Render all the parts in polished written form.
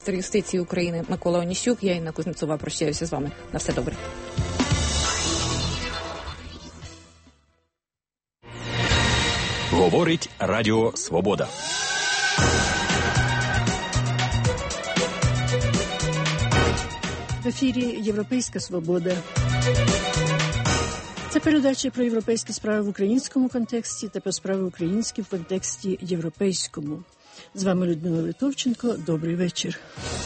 міністр юстиції України Микола Онищук. Я, Інна Кузнецова, прощаюся з вами. На все добре. Говорить Радіо Свобода. В ефірі «Європейська свобода». Це передача про європейські справи в українському контексті та про справи українські в контексті європейському. З вами Людмила Литовченко. Добрий вечір.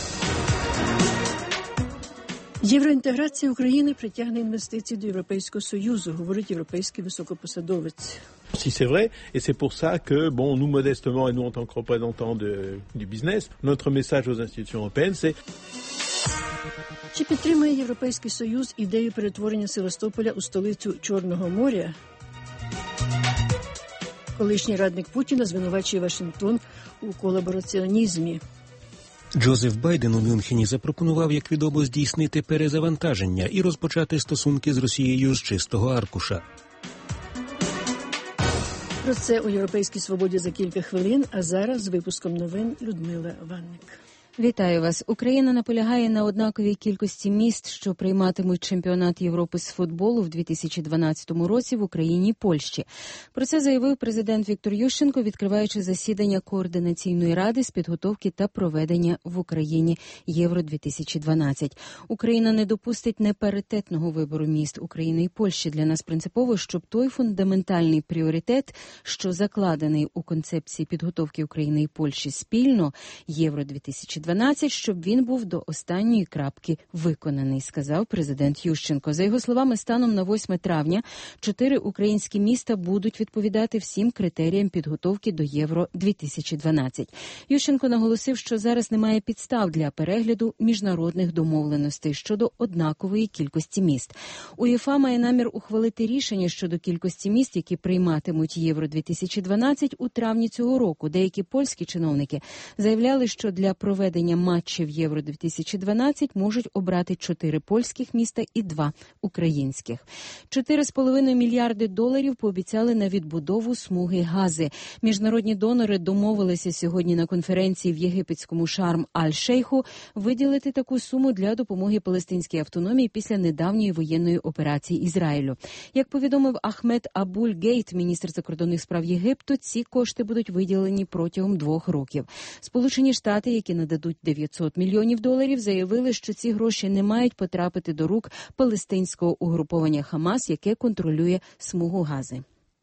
Євроінтеграція України притягне інвестиції до Європейського Союзу, говорить європейський високопосадовець. Si c'est vrai, et c'est pour ça que, nous modestement et nous en tant que représentants du business, notre message aux institutions européennes, c'est... Чи підтримує Європейський Союз ідею перетворення Севастополя у столицю Чорного моря? Колишній радник Путіна звинувачує Вашингтон у колабораціонізмі. Джозеф Байден у Мюнхені запропонував, як відомо, здійснити перезавантаження і розпочати стосунки з Росією з чистого аркуша. Про це у «Європейській свободі» за кілька хвилин, а зараз з випуском новин Людмила Ванник. Вітаю вас. Україна наполягає на однаковій кількості міст, що прийматимуть чемпіонат Європи з футболу в 2012 році в Україні і Польщі. Про це заявив президент Віктор Ющенко, відкриваючи засідання Координаційної ради з підготовки та проведення в Україні Євро-2012. Україна не допустить непаритетного вибору міст України і Польщі. Для нас принципово, щоб той фундаментальний пріоритет, що закладений у концепції підготовки України і Польщі спільно Євро-2012, щоб він був до останньої крапки виконаний, сказав президент Ющенко. За його словами, станом на 8 травня 4 українські міста будуть відповідати всім критеріям підготовки до Євро-2012. Ющенко наголосив, що зараз немає підстав для перегляду міжнародних домовленостей щодо однакової кількості міст. УЄФА має намір ухвалити рішення щодо кількості міст, які прийматимуть Євро-2012 у травні цього року. Деякі польські чиновники заявляли, що для проведення матчів Євро-2012 можуть обрати 4 польських міста і 2 українських. 4,5 мільярди доларів пообіцяли на відбудову смуги Гази. Міжнародні донори домовилися сьогодні на конференції в єгипетському Шарм-Аль-Шейху виділити таку суму для допомоги палестинській автономії після недавньої воєнної операції Ізраїлю. Як повідомив Ахмед Абуль-Гейт, міністр закордонних справ Єгипту, ці кошти будуть виділені протягом 2 років. Сполучені Штати, які нададуть $900 мільйонів, заявили, що ці гроші не мають потрапити до рук палестинського угруповання Хамас, яке контролює смугу Гази.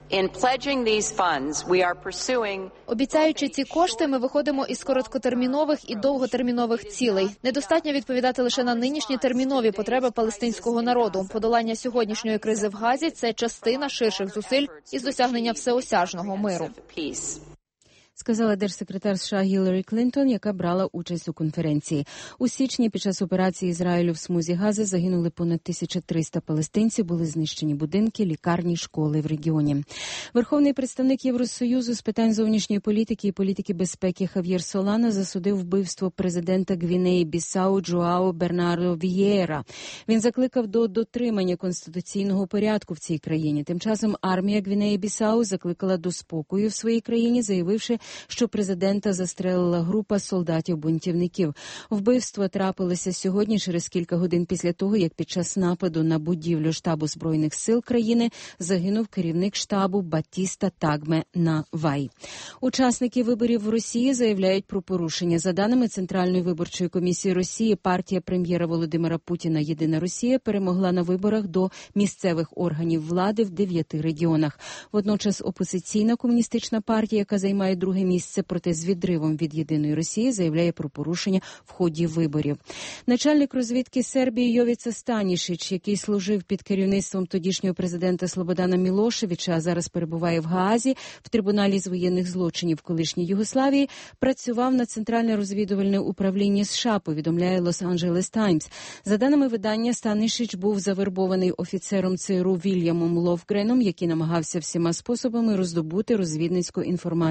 Обіцяючи ці кошти, ми виходимо із короткотермінових і довготермінових цілей. Недостатньо відповідати лише на нинішні термінові потреби палестинського народу. Подолання сьогоднішньої кризи в Газі – це частина ширших зусиль із досягнення всеосяжного миру. Сказала держсекретар США Гіларі Клінтон, яка брала участь у конференції. У січні під час операції Ізраїлю в смузі Гази загинули понад 1300 палестинців, були знищені будинки, лікарні, школи в регіоні. Верховний представник Євросоюзу з питань зовнішньої політики і політики безпеки Хав'єр Солана засудив вбивство президента Гвінеї-Бісау Джоао Бернардо Вієра. Він закликав до дотримання конституційного порядку в цій країні. Тим часом армія Гвінеї-Бісау закликала до спокою в своїй країні, заявивши, що президента застрелила група солдатів-бунтівників. Вбивство трапилося сьогодні через кілька годин після того, як під час нападу на будівлю штабу Збройних сил країни загинув керівник штабу Батіста Тагме Навай. Учасники виборів в Росії заявляють про порушення. За даними Центральної виборчої комісії Росії, партія прем'єра Володимира Путіна «Єдина Росія» перемогла на виборах до місцевих органів влади в 9 регіонах. Водночас опозиційна комуністична партія, яка займає друге місце, проте з відривом від «Єдиної Росії», заявляє про порушення в ході виборів. Начальник розвідки Сербії Йовіца Станішич, який служив під керівництвом тодішнього президента Слободана Мілошевича, а зараз перебуває в Гаазі в трибуналі з воєнних злочинів колишньої Югославії, працював на Центральне розвідувальне управління США, повідомляє Лос-Анджелес Таймс. За даними видання, Станішич був завербований офіцером ЦРУ Вільямом Ловгреном, який намагався всіма способами роздобути розвідницьку інформацію з його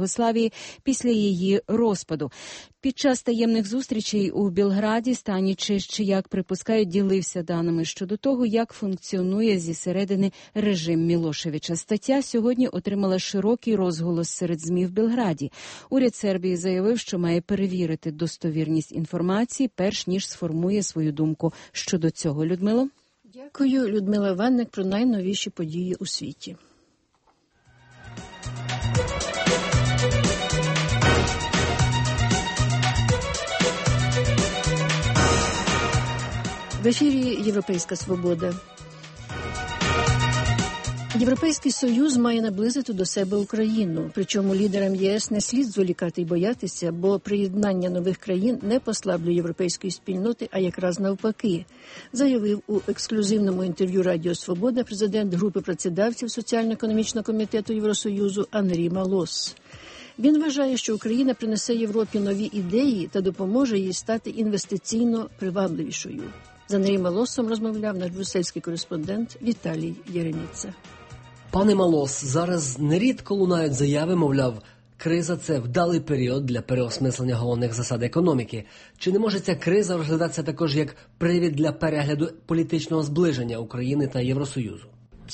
Югославії після її розпаду. Під час таємних зустрічей у Білграді Станічич, як припускають, ділився даними щодо того, як функціонує зі середини режим Мілошевича. Стаття сьогодні отримала широкий розголос серед ЗМІ в Белграді. Уряд Сербії заявив, що має перевірити достовірність інформації, перш ніж сформує свою думку щодо цього. Людмило? Дякую, Людмила Ванник, про найновіші події у світі. В ефірі «Європейська свобода». Європейський Союз має наблизити до себе Україну. Причому лідерам ЄС не слід зволікати й боятися, бо приєднання нових країн не послаблює європейської спільноти, а якраз навпаки, заявив у ексклюзивному інтерв'ю Радіо Свобода президент групи працедавців Соціально-економічного комітету Євросоюзу Анрі Малос. Він вважає, що Україна принесе Європі нові ідеї та допоможе їй стати інвестиційно привабливішою. З Анрієм Малосом розмовляв наш брюссельський кореспондент Віталій Єреміца. Пане Малос, зараз нерідко лунають заяви, мовляв, криза – це вдалий період для переосмислення головних засад економіки. Чи не може ця криза розглядатися також як привід для перегляду політичного зближення України та Євросоюзу?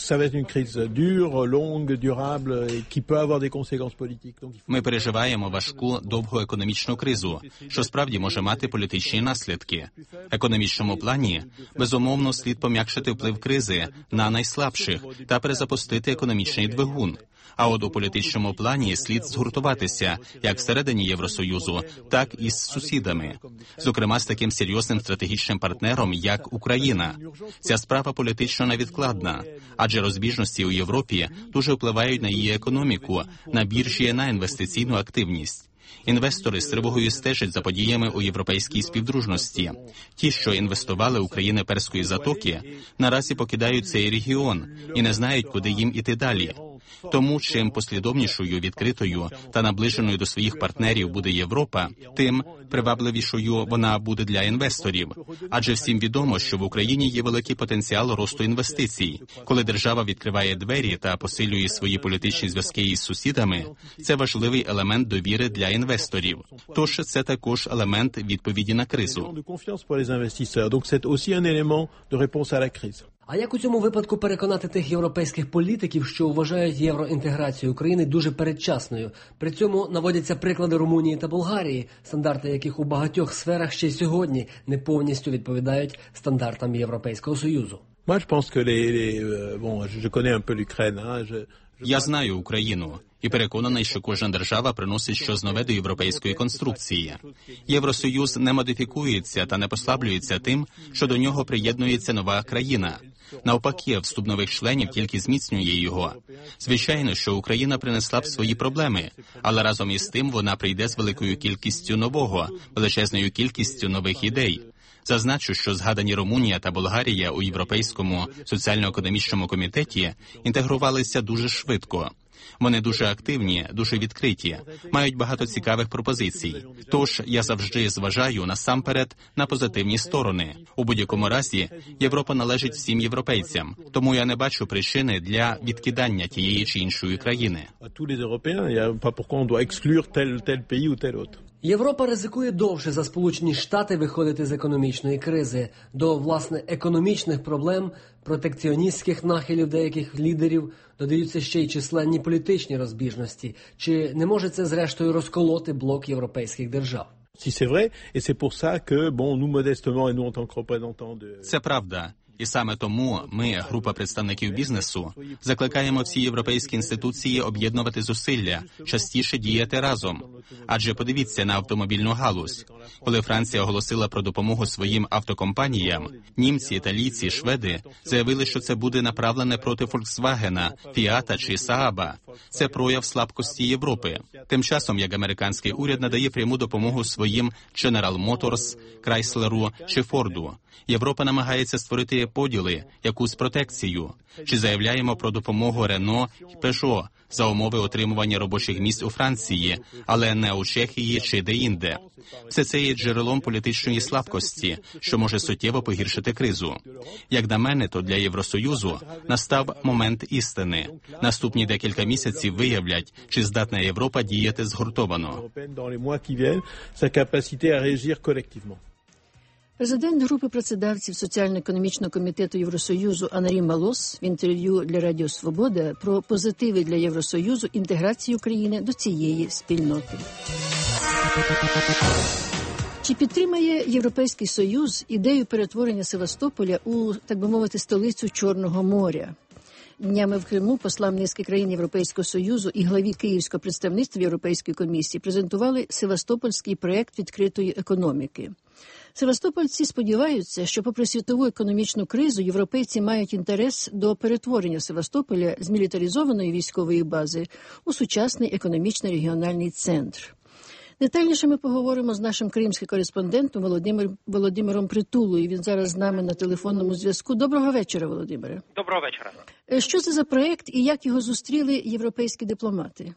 Ми переживаємо важку, довгу економічну кризу, що справді може мати політичні наслідки. В економічному плані, безумовно, слід пом'якшити вплив кризи на найслабших та перезапустити економічний двигун. А от у політичному плані слід згуртуватися як всередині Євросоюзу, так і з сусідами. Зокрема, з таким серйозним стратегічним партнером, як Україна. Ця справа політично невідкладна, адже розбіжності у Європі дуже впливають на її економіку, на біржі, на інвестиційну активність. Інвестори з тривогою стежать за подіями у європейській співдружності. Ті, що інвестували у країни Перської затоки, наразі покидають цей регіон і не знають, куди їм іти далі. Тому, чим послідовнішою, відкритою та наближеною до своїх партнерів буде Європа, тим привабливішою вона буде для інвесторів. Адже всім відомо, що в Україні є великий потенціал росту інвестицій. Коли держава відкриває двері та посилює свої політичні зв'язки із сусідами, це важливий елемент довіри для інвесторів. Тож це також елемент відповіді на кризу. А як у цьому випадку переконати тих європейських політиків, що вважають євроінтеграцію України дуже передчасною? При цьому наводяться приклади Румунії та Болгарії, стандарти яких у багатьох сферах ще й сьогодні не повністю відповідають стандартам Європейського Союзу. Я знаю Україну і переконаний, що кожна держава приносить щось нове до європейської конструкції. Євросоюз не модифікується та не послаблюється тим, що до нього приєднується нова країна. Навпаки, вступ нових членів тільки зміцнює його. Звичайно, що Україна принесла б свої проблеми, але разом із тим вона прийде з великою кількістю нового, величезною кількістю нових ідей. Зазначу, що згадані Румунія та Болгарія у Європейському соціально-економічному комітеті інтегрувалися дуже швидко. Вони дуже активні, дуже відкриті, мають багато цікавих пропозицій. Тож я завжди зважаю насамперед на позитивні сторони. У будь-якому разі Європа належить всім європейцям, тому я не бачу причини для відкидання тієї чи іншої країни. Європа ризикує довше за Сполучені Штати виходити з економічної кризи. До, власне, економічних проблем, протекціоністських нахилів деяких лідерів додаються ще й численні політичні розбіжності. Чи не може це, зрештою, розколоти блок європейських держав? Це правда. І саме тому ми, група представників бізнесу, закликаємо всі європейські інституції об'єднувати зусилля, частіше діяти разом. Адже подивіться на автомобільну галузь. Коли Франція оголосила про допомогу своїм автокомпаніям, німці, італійці, шведи заявили, що це буде направлене проти Volkswagen, Fiat чи Saab. Це прояв слабкості Європи. Тим часом, як американський уряд надає пряму допомогу своїм General Motors, Chrysler чи Ford. Європа намагається створити поділи, якусь протекцію. Чи заявляємо про допомогу Рено і Пежо за умови отримування робочих місць у Франції, але не у Чехії чи де-інде. Все це є джерелом політичної слабкості, що може суттєво погіршити кризу. Як на мене, то для Євросоюзу настав момент істини. Наступні декілька місяців виявлять, чи здатна Європа діяти згуртовано. Президент групи працедавців Соціально-економічного комітету Євросоюзу Анрі Малос в інтерв'ю для Радіо Свобода про позитиви для Євросоюзу інтеграції України до цієї спільноти. Чи підтримає Європейський Союз ідею перетворення Севастополя у, так би мовити, столицю Чорного моря? Днями в Криму послам низки країн Європейського Союзу і главі Київського представництва Європейської комісії презентували Севастопольський проєкт відкритої економіки. Севастопольці сподіваються, що попри світову економічну кризу, європейці мають інтерес до перетворення Севастополя з мілітаризованої військової бази у сучасний економічний регіональний центр. Детальніше ми поговоримо з нашим кримським кореспондентом Володимиром Притулою. Він зараз з нами на телефонному зв'язку. Доброго вечора, Володимире. Доброго вечора. Що це за проєкт і як його зустріли європейські дипломати?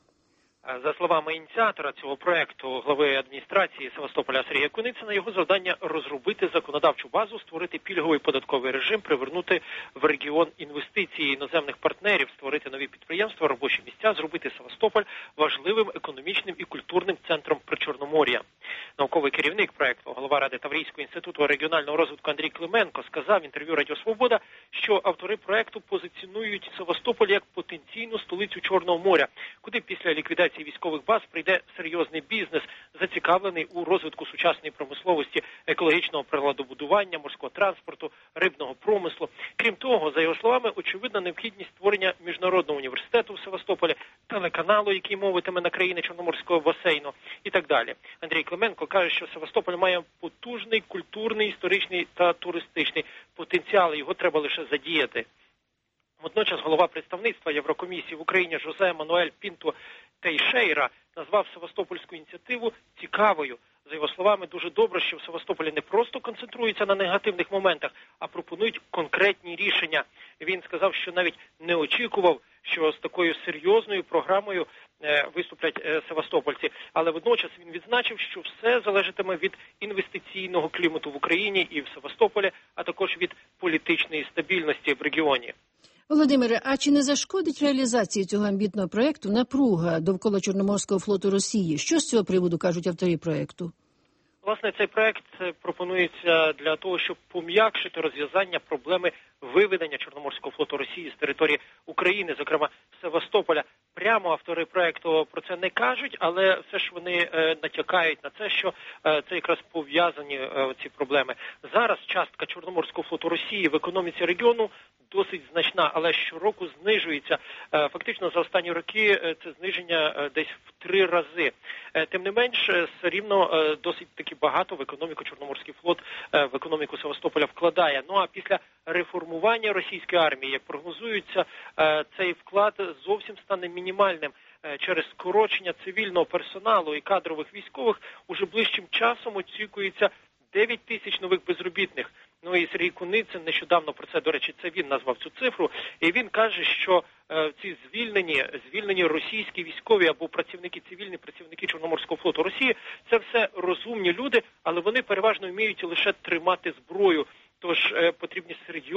За словами ініціатора цього проекту, глави адміністрації Севастополя Сергія Куницина, його завдання розробити законодавчу базу, створити пільговий податковий режим, привернути в регіон інвестиції іноземних партнерів, створити нові підприємства, робочі місця, зробити Севастополь важливим економічним і культурним центром Причорномор'я. Науковий керівник проекту, голова Ради Таврійського інституту регіонального розвитку Андрій Клименко сказав в інтерв'ю Радіо Свобода, що автори проекту позиціонують Севастополь як потенційну столицю Чорного моря, куди після ліквідації військових баз прийде серйозний бізнес, зацікавлений у розвитку сучасної промисловості, екологічного приладобудування, морського транспорту, рибного промислу. Крім того, за його словами, очевидна необхідність створення міжнародного університету в Севастополі, телеканалу, який мовитиме на країни Чорноморського басейну і так далі. Андрій Клименко каже, що Севастополь має потужний культурний, історичний та туристичний потенціал, його треба лише задіяти. Водночас голова представництва Єврокомісії в Україні Жозе Мануель Пінто Тейшейра назвав Севастопольську ініціативу цікавою. За його словами, дуже добре, що в Севастополі не просто концентруються на негативних моментах, а пропонують конкретні рішення. Він сказав, що навіть не очікував, що з такою серйозною програмою виступлять севастопольці. Але водночас він відзначив, що все залежатиме від інвестиційного клімату в Україні і в Севастополі, а також від політичної стабільності в регіоні. Володимире, а чи не зашкодить реалізації цього амбітного проєкту напруга довкола Чорноморського флоту Росії? Що з цього приводу кажуть автори проєкту? Власне, цей проект пропонується для того, щоб пом'якшити розв'язання проблеми виведення Чорноморського флоту Росії з території України, зокрема Севастополя. Прямо автори проекту про це не кажуть, але все ж вони натякають на це, що це якраз пов'язані ці проблеми. Зараз частка Чорноморського флоту Росії в економіці регіону досить значна, але щороку знижується. Фактично за останні роки це зниження десь в 3 рази. Тим не менш, все рівно досить таки багато в економіку Чорноморський флот, в економіку Севастополя вкладає. Ну а після реформування російської армії, як прогнозується, цей вклад зовсім стане мінімальним. Через скорочення цивільного персоналу і кадрових військових уже ближчим часом очікується 9 тисяч нових безробітних. Ну і Сергій Куницин нещодавно про це, до речі, це він назвав цю цифру. І він каже, що ці звільнені російські військові або цивільні працівники Чорноморського флоту Росії, це все розумні люди, але вони переважно вміють лише тримати зброю. Тож потрібні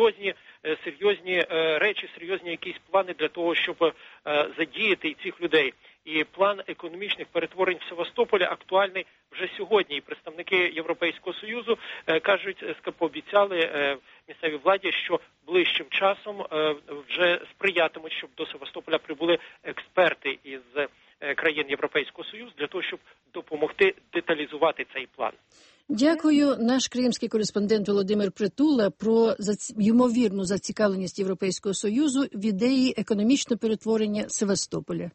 серйозні речі, серйозні якісь плани для того, щоб задіяти і цих людей. І план економічних перетворень в Севастополі актуальний вже сьогодні. І представники Європейського Союзу кажуть, пообіцяли місцевій владі, що ближчим часом вже сприятимуть, щоб до Севастополя прибули експерти із країн Європейського Союзу для того, щоб допомогти деталізувати цей план. Дякую. Наш кримський кореспондент Володимир Притула про ймовірну зацікавленість Європейського Союзу в ідеї економічного перетворення Севастополя.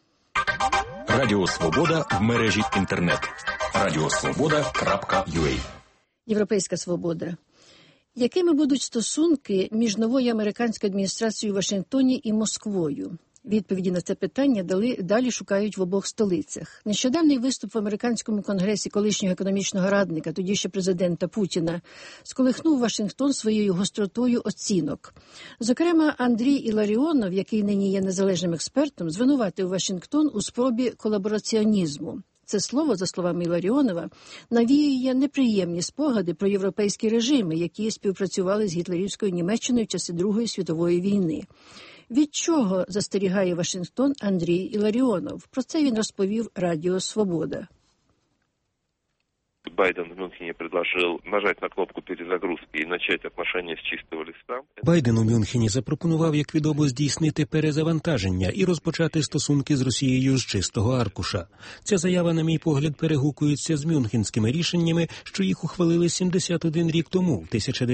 Радіо Свобода в мережі інтернет. radiosvoboda.ua. Європейська свобода. Якими будуть стосунки між новою американською адміністрацією в Вашингтоні і Москвою? Відповіді на це питання далі шукають в обох столицях. Нещодавній виступ в американському конгресі колишнього економічного радника, тоді ще президента Путіна, сколихнув Вашингтон своєю гостротою оцінок. Зокрема, Андрій Іларіонов, який нині є незалежним експертом, звинуватив Вашингтон у спробі колабораціонізму. Це слово, за словами Іларіонова, навіює неприємні спогади про європейські режими, які співпрацювали з гітлерівською Німеччиною в часи Другої світової війни. Від чого застерігає Вашингтон Андрій Іларіонов? Про це він розповів Радіо Свобода. Байден в Мюнхене предложил нажать на кнопку перезагрузки и начать отношения с чистого листа. Байден у Мюнхені запропонував, як відомо, здійснити перезавантаження і розпочати стосунки з Росією з чистого аркуша. Ця заява, на мій погляд, перегукується з мюнхенськими рішеннями, що їх ухвалили 71 рік тому, в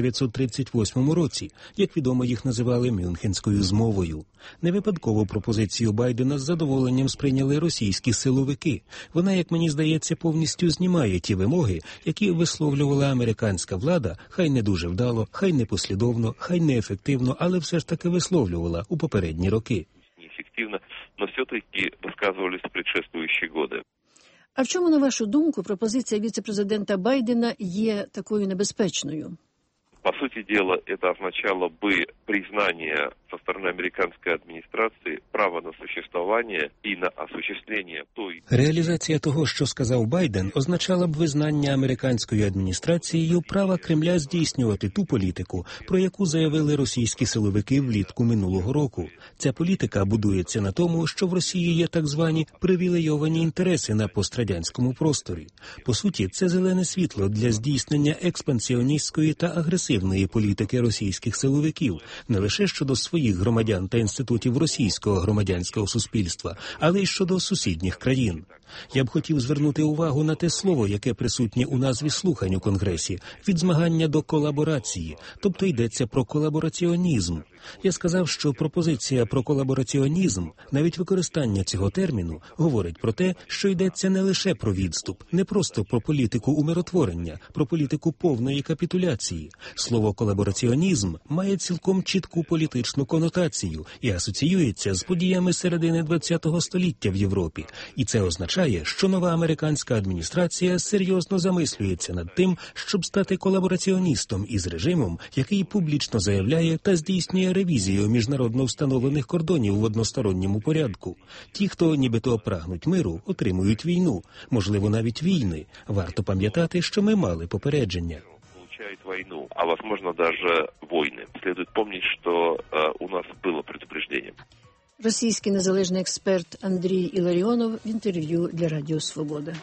1938 році. Як відомо, їх називали Мюнхенською змовою. Не випадково пропозицію Байдена з задоволенням сприйняли російські силовики. Вона, як мені здається, повністю знімає ті вимоги, які висловлювала американська влада, хай не дуже вдало, хай не послідовно, хай не ефективно, але все ж таки висловлювала у попередні роки. Неефективно, но все-таки висказувались в предшествуючі роки. А в чому, на вашу думку, пропозиція віце-президента Байдена є такою небезпечною? По сути дела, это означало бы признание со стороны американской администрации права на существование и на осуществление той... Реалізація того, що сказав Байден, означала б визнання американською адміністрацією права Кремля здійснювати ту політику, про яку заявили російські силовики влітку минулого року. Ця політика будується на тому, що в Росії є так звані привілейовані інтереси на пострадянському просторі. По суті, це зелене світло для здійснення експансіоністської та агресивної політики російських силовиків, не лише щодо своїх громадян та інститутів російського громадянського суспільства, але й щодо сусідніх країн. Я б хотів звернути увагу на те слово, яке присутнє у назві слухань у Конгресі – від змагання до колаборації, тобто йдеться про колабораціонізм. Я сказав, що пропозиція про колабораціонізм, навіть використання цього терміну, говорить про те, що йдеться не лише про відступ, не просто про політику умиротворення, про політику повної капітуляції. Слово колабораціонізм має цілком чітку політичну конотацію і асоціюється з подіями середини ХХ століття в Європі. І це означає, що нова американська адміністрація серйозно замислюється над тим, щоб стати колабораціоністом із режимом, який публічно заявляє та здійснює ревізію міжнародно встановлених кордонів в односторонньому порядку. Ті, хто нібито прагнуть миру, отримують війну, можливо, навіть війни. Варто пам'ятати, що ми мали попередження. Получают войну, а возможно даже войны. Следует помнить, что у нас было предупреждение. Російський незалежний експерт Андрій Іларіонов в інтерв'ю для Радіо Свобода.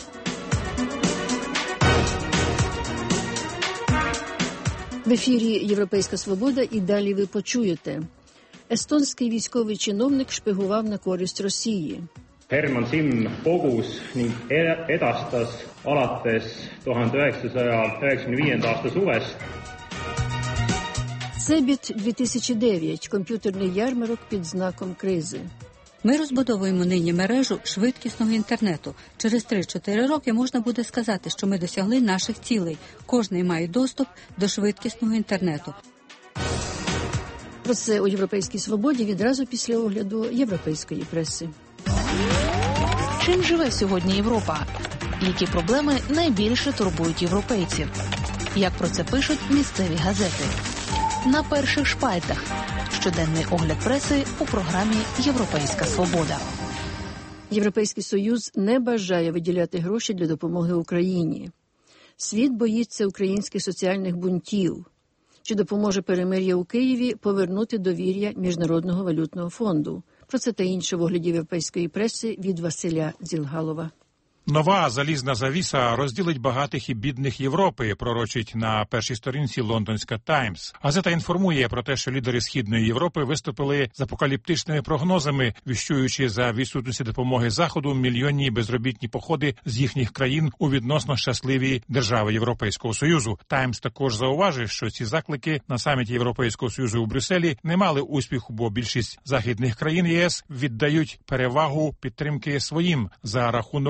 В ефірі «Європейська свобода» і далі ви почуєте. Естонський військовий чиновник шпигував на користь Росії. Herman Simm kogus ning edastas alates 1995. aasta suvest. Цебіт 2009. Комп'ютерний ярмарок під знаком кризи. Ми розбудовуємо нині мережу швидкісного інтернету. Через 3-4 роки можна буде сказати, що ми досягли наших цілей. Кожний має доступ до швидкісного інтернету. Про це у «Європейській свободі» відразу після огляду європейської преси. Чим живе сьогодні Європа? Які проблеми найбільше турбують європейців? Як про це пишуть місцеві газети? На перших шпальтах. Щоденний огляд преси у програмі «Європейська свобода». Європейський Союз не бажає виділяти гроші для допомоги Україні. Світ боїться українських соціальних бунтів. Чи допоможе перемир'я у Києві повернути довір'я Міжнародного валютного фонду? Про це та інше в огляді європейської преси від Василя Дзілгалова. Нова залізна завіса розділить багатих і бідних Європи, пророчить на першій сторінці лондонська «Таймс». Газета інформує про те, що лідери Східної Європи виступили з апокаліптичними прогнозами, віщуючи за відсутності допомоги Заходу мільйонні безробітні походи з їхніх країн у відносно щасливі держави Європейського Союзу. «Таймс» також зауважив, що ці заклики на саміті Європейського Союзу у Брюсселі не мали успіху, бо більшість західних країн ЄС віддають перевагу підтримки своїм за рахунок східних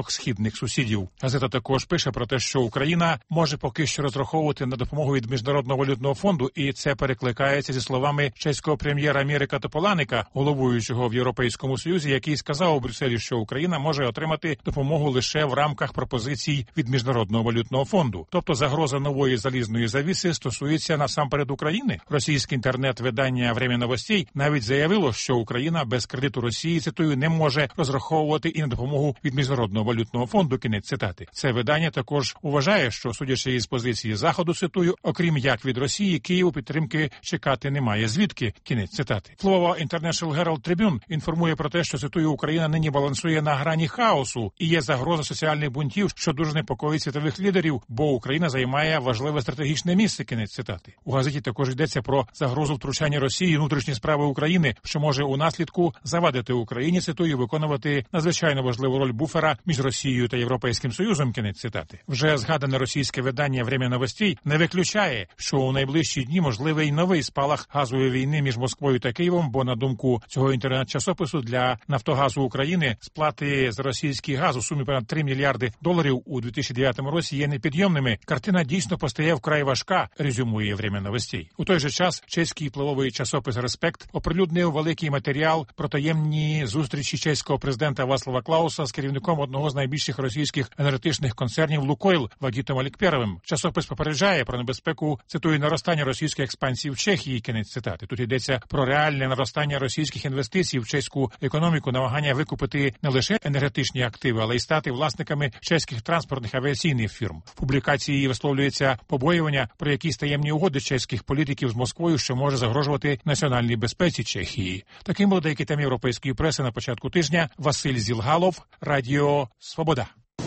спільних сусідів. Газета також пише про те, що Україна може поки що розраховувати на допомогу від Міжнародного валютного фонду, і це перекликається зі словами чеського прем'єра Мірика Тополаника, головуючого в Європейському Союзі, який сказав у Брюсселі, що Україна може отримати допомогу лише в рамках пропозицій від Міжнародного валютного фонду. Тобто загроза нової залізної завіси стосується насамперед України. Російське інтернет-видання «Время новостей» навіть заявило, що Україна без кредиту Росії, цитую, не може розраховувати і на допомогу від Міжнародного валютного фонду, кінець цитати. Це видання також вважає, що, судячи із позиції Заходу, цитую, окрім як від Росії, Києву підтримки чекати немає. Звідки? Кінець цитати. Впливова International Herald Tribune інформує про те, що, цитую, Україна нині балансує на грані хаосу і є загроза соціальних бунтів, що дуже непокоїть світових лідерів, бо Україна займає важливе стратегічне місце, кінець цитати. У газеті також йдеться про загрозу втручання Росії в внутрішні справи України, що може у наслідку завадити Україні, цитую, виконувати надзвичайно важливу роль буфера між Росією та Європейським Союзом, кінець цитати. Вже згадане російське видання «Время новостей» не виключає, що у найближчі дні можливий новий спалах газової війни між Москвою та Києвом, бо, на думку цього інтернет-часопису, для Нафтогазу України сплати за російський газ у сумі понад $3 мільярди у 2009 році є непідйомними. Картина дійсно постає вкрай важка, резюмує «Время новостей». У той же час чеський впливовий часопис «Респект» оприлюднив великий матеріал про таємні зустрічі чеського президента Вацлава Клауса з керівником одного з найбільших російських енергетичних концернів «Лукойл» Вагітом Алікперовим. Часопис попереджає про небезпеку, цитую, наростання російської експансії в Чехії, кінець цитати. Тут йдеться про реальне наростання російських інвестицій в чеську економіку, намагання викупити не лише енергетичні активи, але й стати власниками чеських транспортних авіаційних фірм. В публікації висловлюється побоювання про якісь таємні угоди чеських політиків з Москвою, що може загрожувати національній безпеці Чехії. Таким були деякі теми європейської преси на початку тижня. Василь Зілгалов, Радіо Свобода.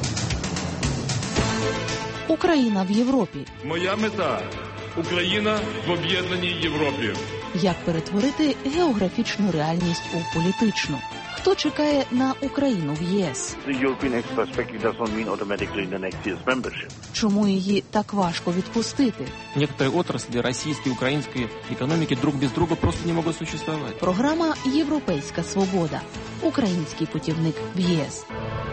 Україна в Європі. Моя мета – Україна в об'єднаній Європі. Як перетворити географічну реальність у політичну? Хто чекає на Україну в ЄС? Чому її так важко відпустити? Некоторые отрасли российской и украинской экономики друг без друга просто не могут существовать. Програма «Європейська свобода». Український путівник в ЄС.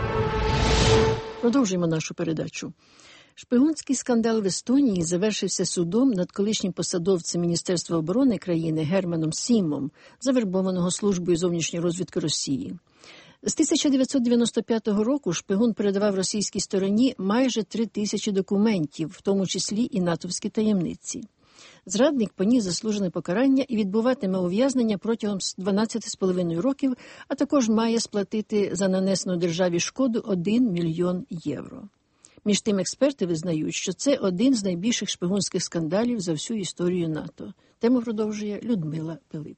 Продовжуємо нашу передачу. Шпигунський скандал в Естонії завершився судом над колишнім посадовцем Міністерства оборони країни Германом Сімом, завербованого службою зовнішньої розвідки Росії. З 1995 року шпигун передавав російській стороні майже 3000 документів, в тому числі і натовські таємниці. Зрадник поніс заслужене покарання і відбуватиме ув'язнення протягом 12,5 років, а також має сплатити за нанесену державі шкоду 1 мільйон євро. Між тим, експерти визнають, що це один з найбільших шпигунських скандалів за всю історію НАТО. Тему продовжує Людмила Пилип.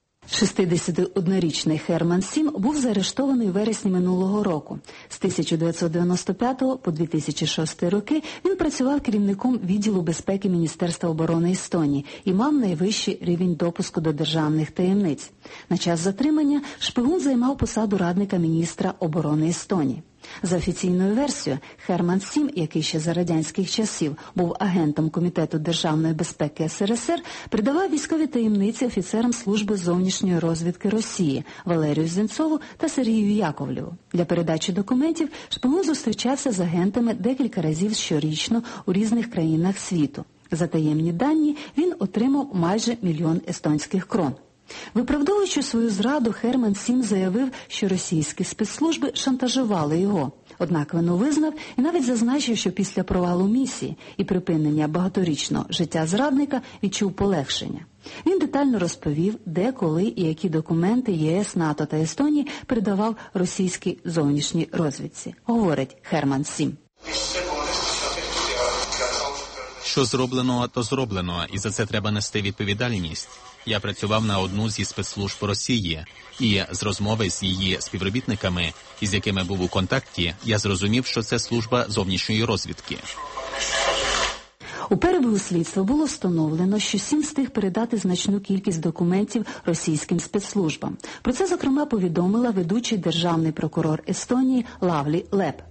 61-річний Герман Сім був заарештований у вересні минулого року. З 1995 по 2006 роки він працював керівником відділу безпеки Міністерства оборони Естонії і мав найвищий рівень допуску до державних таємниць. На час затримання шпигун займав посаду радника міністра оборони Естонії. За офіційною версією, Герман Сім, який ще за радянських часів був агентом Комітету державної безпеки СРСР, передавав військові таємниці офіцерам служби зовнішньої розвідки Росії Валерію Зенцову та Сергію Яковлєву. Для передачі документів шпигун зустрічався з агентами декілька разів щорічно у різних країнах світу. За таємні дані він отримав майже 1 мільйон естонських крон. Виправдовуючи свою зраду, Герман Сім заявив, що російські спецслужби шантажували його. Однак вину визнав і навіть зазначив, що після провалу місії і припинення багаторічного життя зрадника відчув полегшення. Він детально розповів, де, коли і які документи ЄС, НАТО та Естонії передавав російській зовнішній розвідці, говорить Герман Сім. Що зроблено, то зроблено, і за це треба нести відповідальність. Я працював на одну зі спецслужб Росії, і з розмови з її співробітниками, із якими був у контакті, я зрозумів, що це служба зовнішньої розвідки. У перебігу слідства було встановлено, що Сім встиг передати значну кількість документів російським спецслужбам. Про це, зокрема, повідомила ведучий державний прокурор Естонії Лавлі Леп.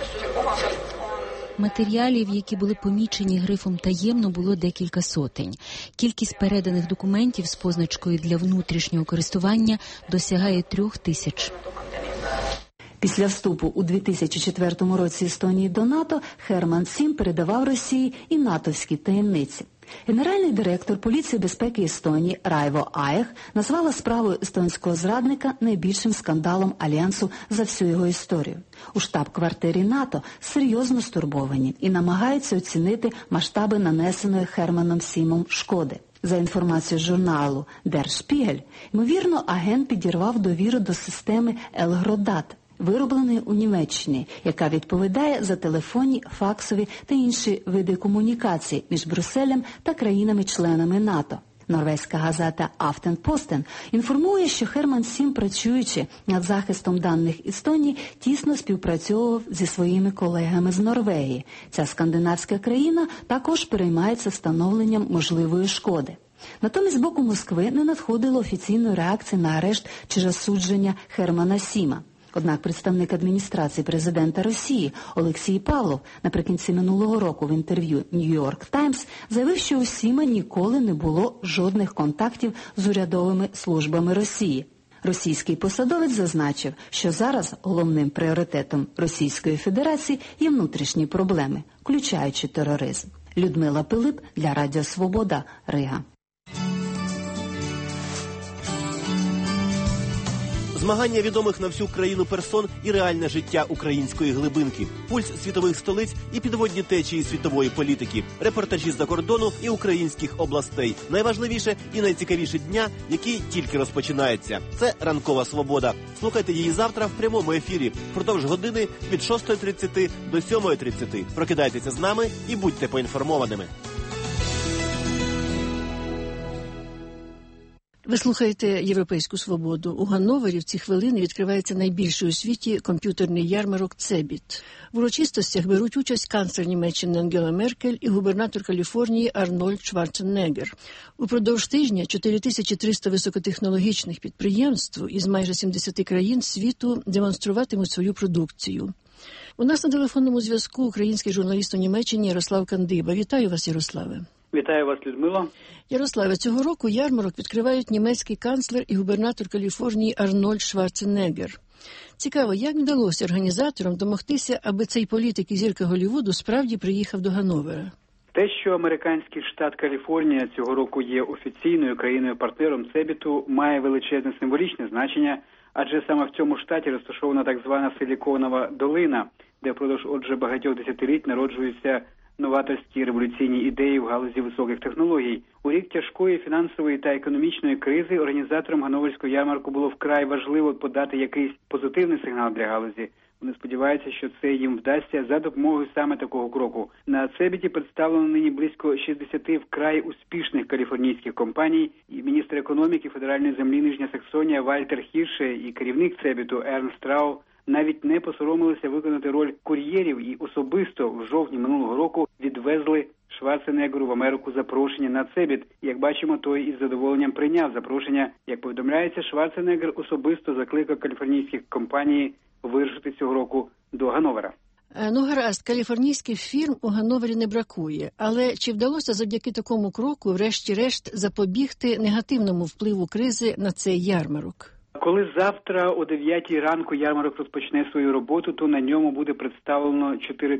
Матеріалів, які були помічені грифом «таємно», було декілька сотень. Кількість переданих документів з позначкою «для внутрішнього користування» досягає 3000. Після вступу у 2004 році Естонії до НАТО Херман Сім передавав Росії і натовські таємниці. Генеральний директор Поліції безпеки Естонії Райво Аєх назвала справу естонського зрадника найбільшим скандалом Альянсу за всю його історію. У штаб-квартирі НАТО серйозно стурбовані і намагаються оцінити масштаби нанесеної Херманом Сімом шкоди. За інформацією журналу Der Spiegel, ймовірно, агент підірвав довіру до системи Елгродат, виробленої у Німеччині, яка відповідає за телефонні, факсові та інші види комунікацій між Брюсселем та країнами-членами НАТО. Норвезька газета Aftenposten інформує, що Херман Сім, працюючи над захистом даних Естонії, тісно співпрацьовував зі своїми колегами з Норвегії. Ця скандинавська країна також переймається встановленням можливої шкоди. Натомість з боку Москви не надходило офіційної реакції на арешт чи засудження Хермана Сіма. Однак представник адміністрації президента Росії Олексій Павлов наприкінці минулого року в інтерв'ю New York Times заявив, що у Сіма ніколи не було жодних контактів з урядовими службами Росії. Російський посадовець зазначив, що зараз головним пріоритетом Російської Федерації є внутрішні проблеми, включаючи тероризм. Людмила Пилип для Радіо Свобода, Рига. Змагання відомих на всю країну персон і реальне життя української глибинки, пульс світових столиць і підводні течії світової політики, репортажі з-за кордону і українських областей. Найважливіше і найцікавіше дня, який тільки розпочинається. Це «Ранкова свобода». Слухайте її завтра в прямому ефірі, впродовж години від 6:30 до 7:30. Прокидайтеся з нами і будьте поінформованими. Ви слухаєте «Європейську свободу». У Ганновері в ці хвилини відкривається найбільший у світі комп'ютерний ярмарок «Цебіт». В урочистостях беруть участь канцлер Німеччини Ангела Меркель і губернатор Каліфорнії Арнольд Шварценеггер. Упродовж тижня 4300 високотехнологічних підприємств із майже 70 країн світу демонструватимуть свою продукцію. У нас на телефонному зв'язку український журналіст у Німеччині Ярослав Кандиба. Вітаю вас, Ярославе. Вітаю вас, Людмило. Ярославе, цього року ярмарок відкривають німецький канцлер і губернатор Каліфорнії Арнольд Шварценеггер. Цікаво, як вдалося організаторам домогтися, аби цей політик і зірка Голлівуду справді приїхав до Ганновера? Те, що американський штат Каліфорнія цього року є офіційною країною-партнером Цебіту, має величезне символічне значення, адже саме в цьому штаті розташована так звана Силіконова долина, де впродовж багатьох десятиліть народжуються новаторські революційні ідеї в галузі високих технологій. У рік тяжкої фінансової та економічної кризи організаторам Ганноверського ярмарку було вкрай важливо подати якийсь позитивний сигнал для галузі. Вони сподіваються, що це їм вдасться за допомогою саме такого кроку. На Цебіті представлено нині близько 60 вкрай успішних каліфорнійських компаній. І міністр економіки федеральної землі Нижня Саксонія Вальтер Хірше і керівник Цебіту Ернст Рау навіть не посоромилися виконати роль кур'єрів і особисто в жовтні минулого року відвезли Шварценеггеру в Америку запрошення на Цебіт. Як бачимо, той із задоволенням прийняв запрошення. Як повідомляється, Шварценеггер особисто закликав каліфорнійські компанії вирушити цього року до Ганновера. Ну, гаразд, каліфорнійських фірм у Ганновері не бракує. Але чи вдалося завдяки такому кроку, врешті-решт, запобігти негативному впливу кризи на цей ярмарок? Коли завтра о 9 ранку ярмарок розпочне свою роботу, то на ньому буде представлено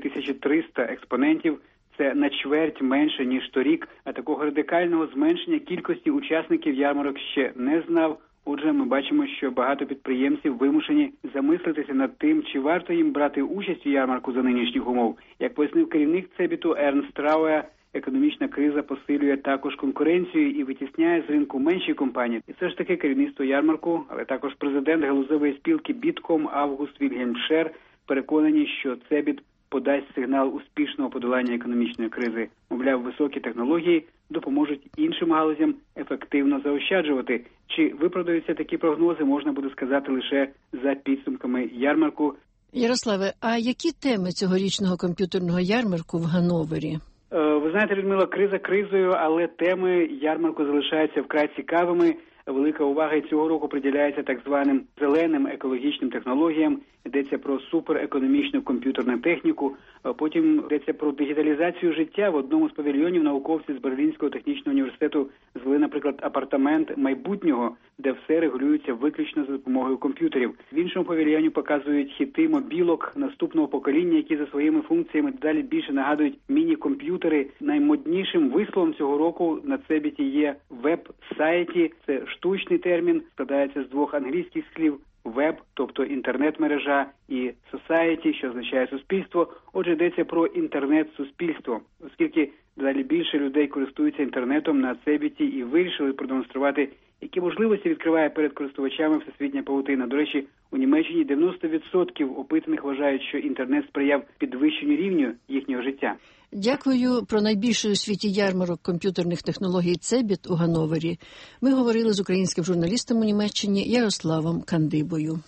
4300 експонентів. Це на чверть менше, ніж торік, а такого радикального зменшення кількості учасників ярмарок ще не знав. Отже, ми бачимо, що багато підприємців вимушені замислитися над тим, чи варто їм брати участь у ярмарку за нинішніх умов. Як пояснив керівник Цебіту Ернст Рау, економічна криза посилює також конкуренцію і витісняє з ринку менші компанії. І все ж таки керівництво ярмарку, але також президент галузевої спілки Бітком Август Вільгельм Шер переконані, що Цебіт подасть сигнал успішного подолання економічної кризи. Мовляв, високі технології допоможуть іншим галузям ефективно заощаджувати. Чи виправдаються такі прогнози, можна буде сказати лише за підсумками ярмарку. Ярославе, а які теми цьогорічного комп'ютерного ярмарку в Ганновері? Ви знаєте, Людмила, криза кризою, але теми ярмарку залишаються вкрай цікавими. велика увага і цього року приділяється так званим зеленим екологічним технологіям. Йдеться про суперекономічну комп'ютерну техніку. Потім йдеться про дигіталізацію життя. В одному з павільйонів науковці з Берлінського технічного університету звели, наприклад, апартамент майбутнього, де все регулюється виключно за допомогою комп'ютерів. В іншому павільйоні показують хіти мобілок наступного покоління, які за своїми функціями далі більше нагадують міні-комп'ютери. Наймоднішим висловом цього року на Цебіті є веб-сайті. Це штучний термін, складається з двох англійських слів. Веб, тобто інтернет-мережа, і society, що означає суспільство. Отже, йдеться про інтернет-суспільство, оскільки далі більше людей користуються інтернетом на Цебіті і вирішили продемонструвати, які можливості відкриває перед користувачами всесвітня павутина. До речі, у Німеччині 90% опитаних вважають, що інтернет сприяв підвищенню рівню їхнього життя. Дякую. Про найбільший у світі ярмарок комп'ютерних технологій Цебіт у Ганновері ми говорили з українським журналістом у Німеччині Ярославом Кандибою.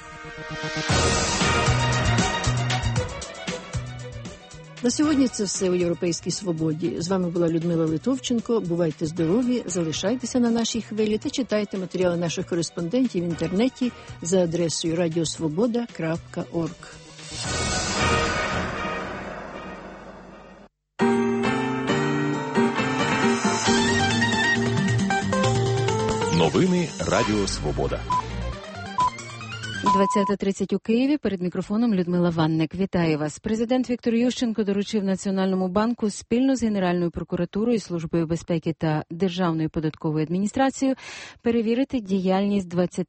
На сьогодні це все у «Європейській свободі». З вами була Людмила Литовченко. Бувайте здорові, залишайтеся на нашій хвилі та читайте матеріали наших кореспондентів в інтернеті за адресою radiosvoboda.org. Новини Радіо Свобода. 20:30 у Києві. Перед мікрофоном Людмила Ванник. Вітаю вас. Президент Віктор Ющенко доручив Національному банку спільно з Генеральною прокуратурою, Службою безпеки та Державною податковою адміністрацією перевірити діяльність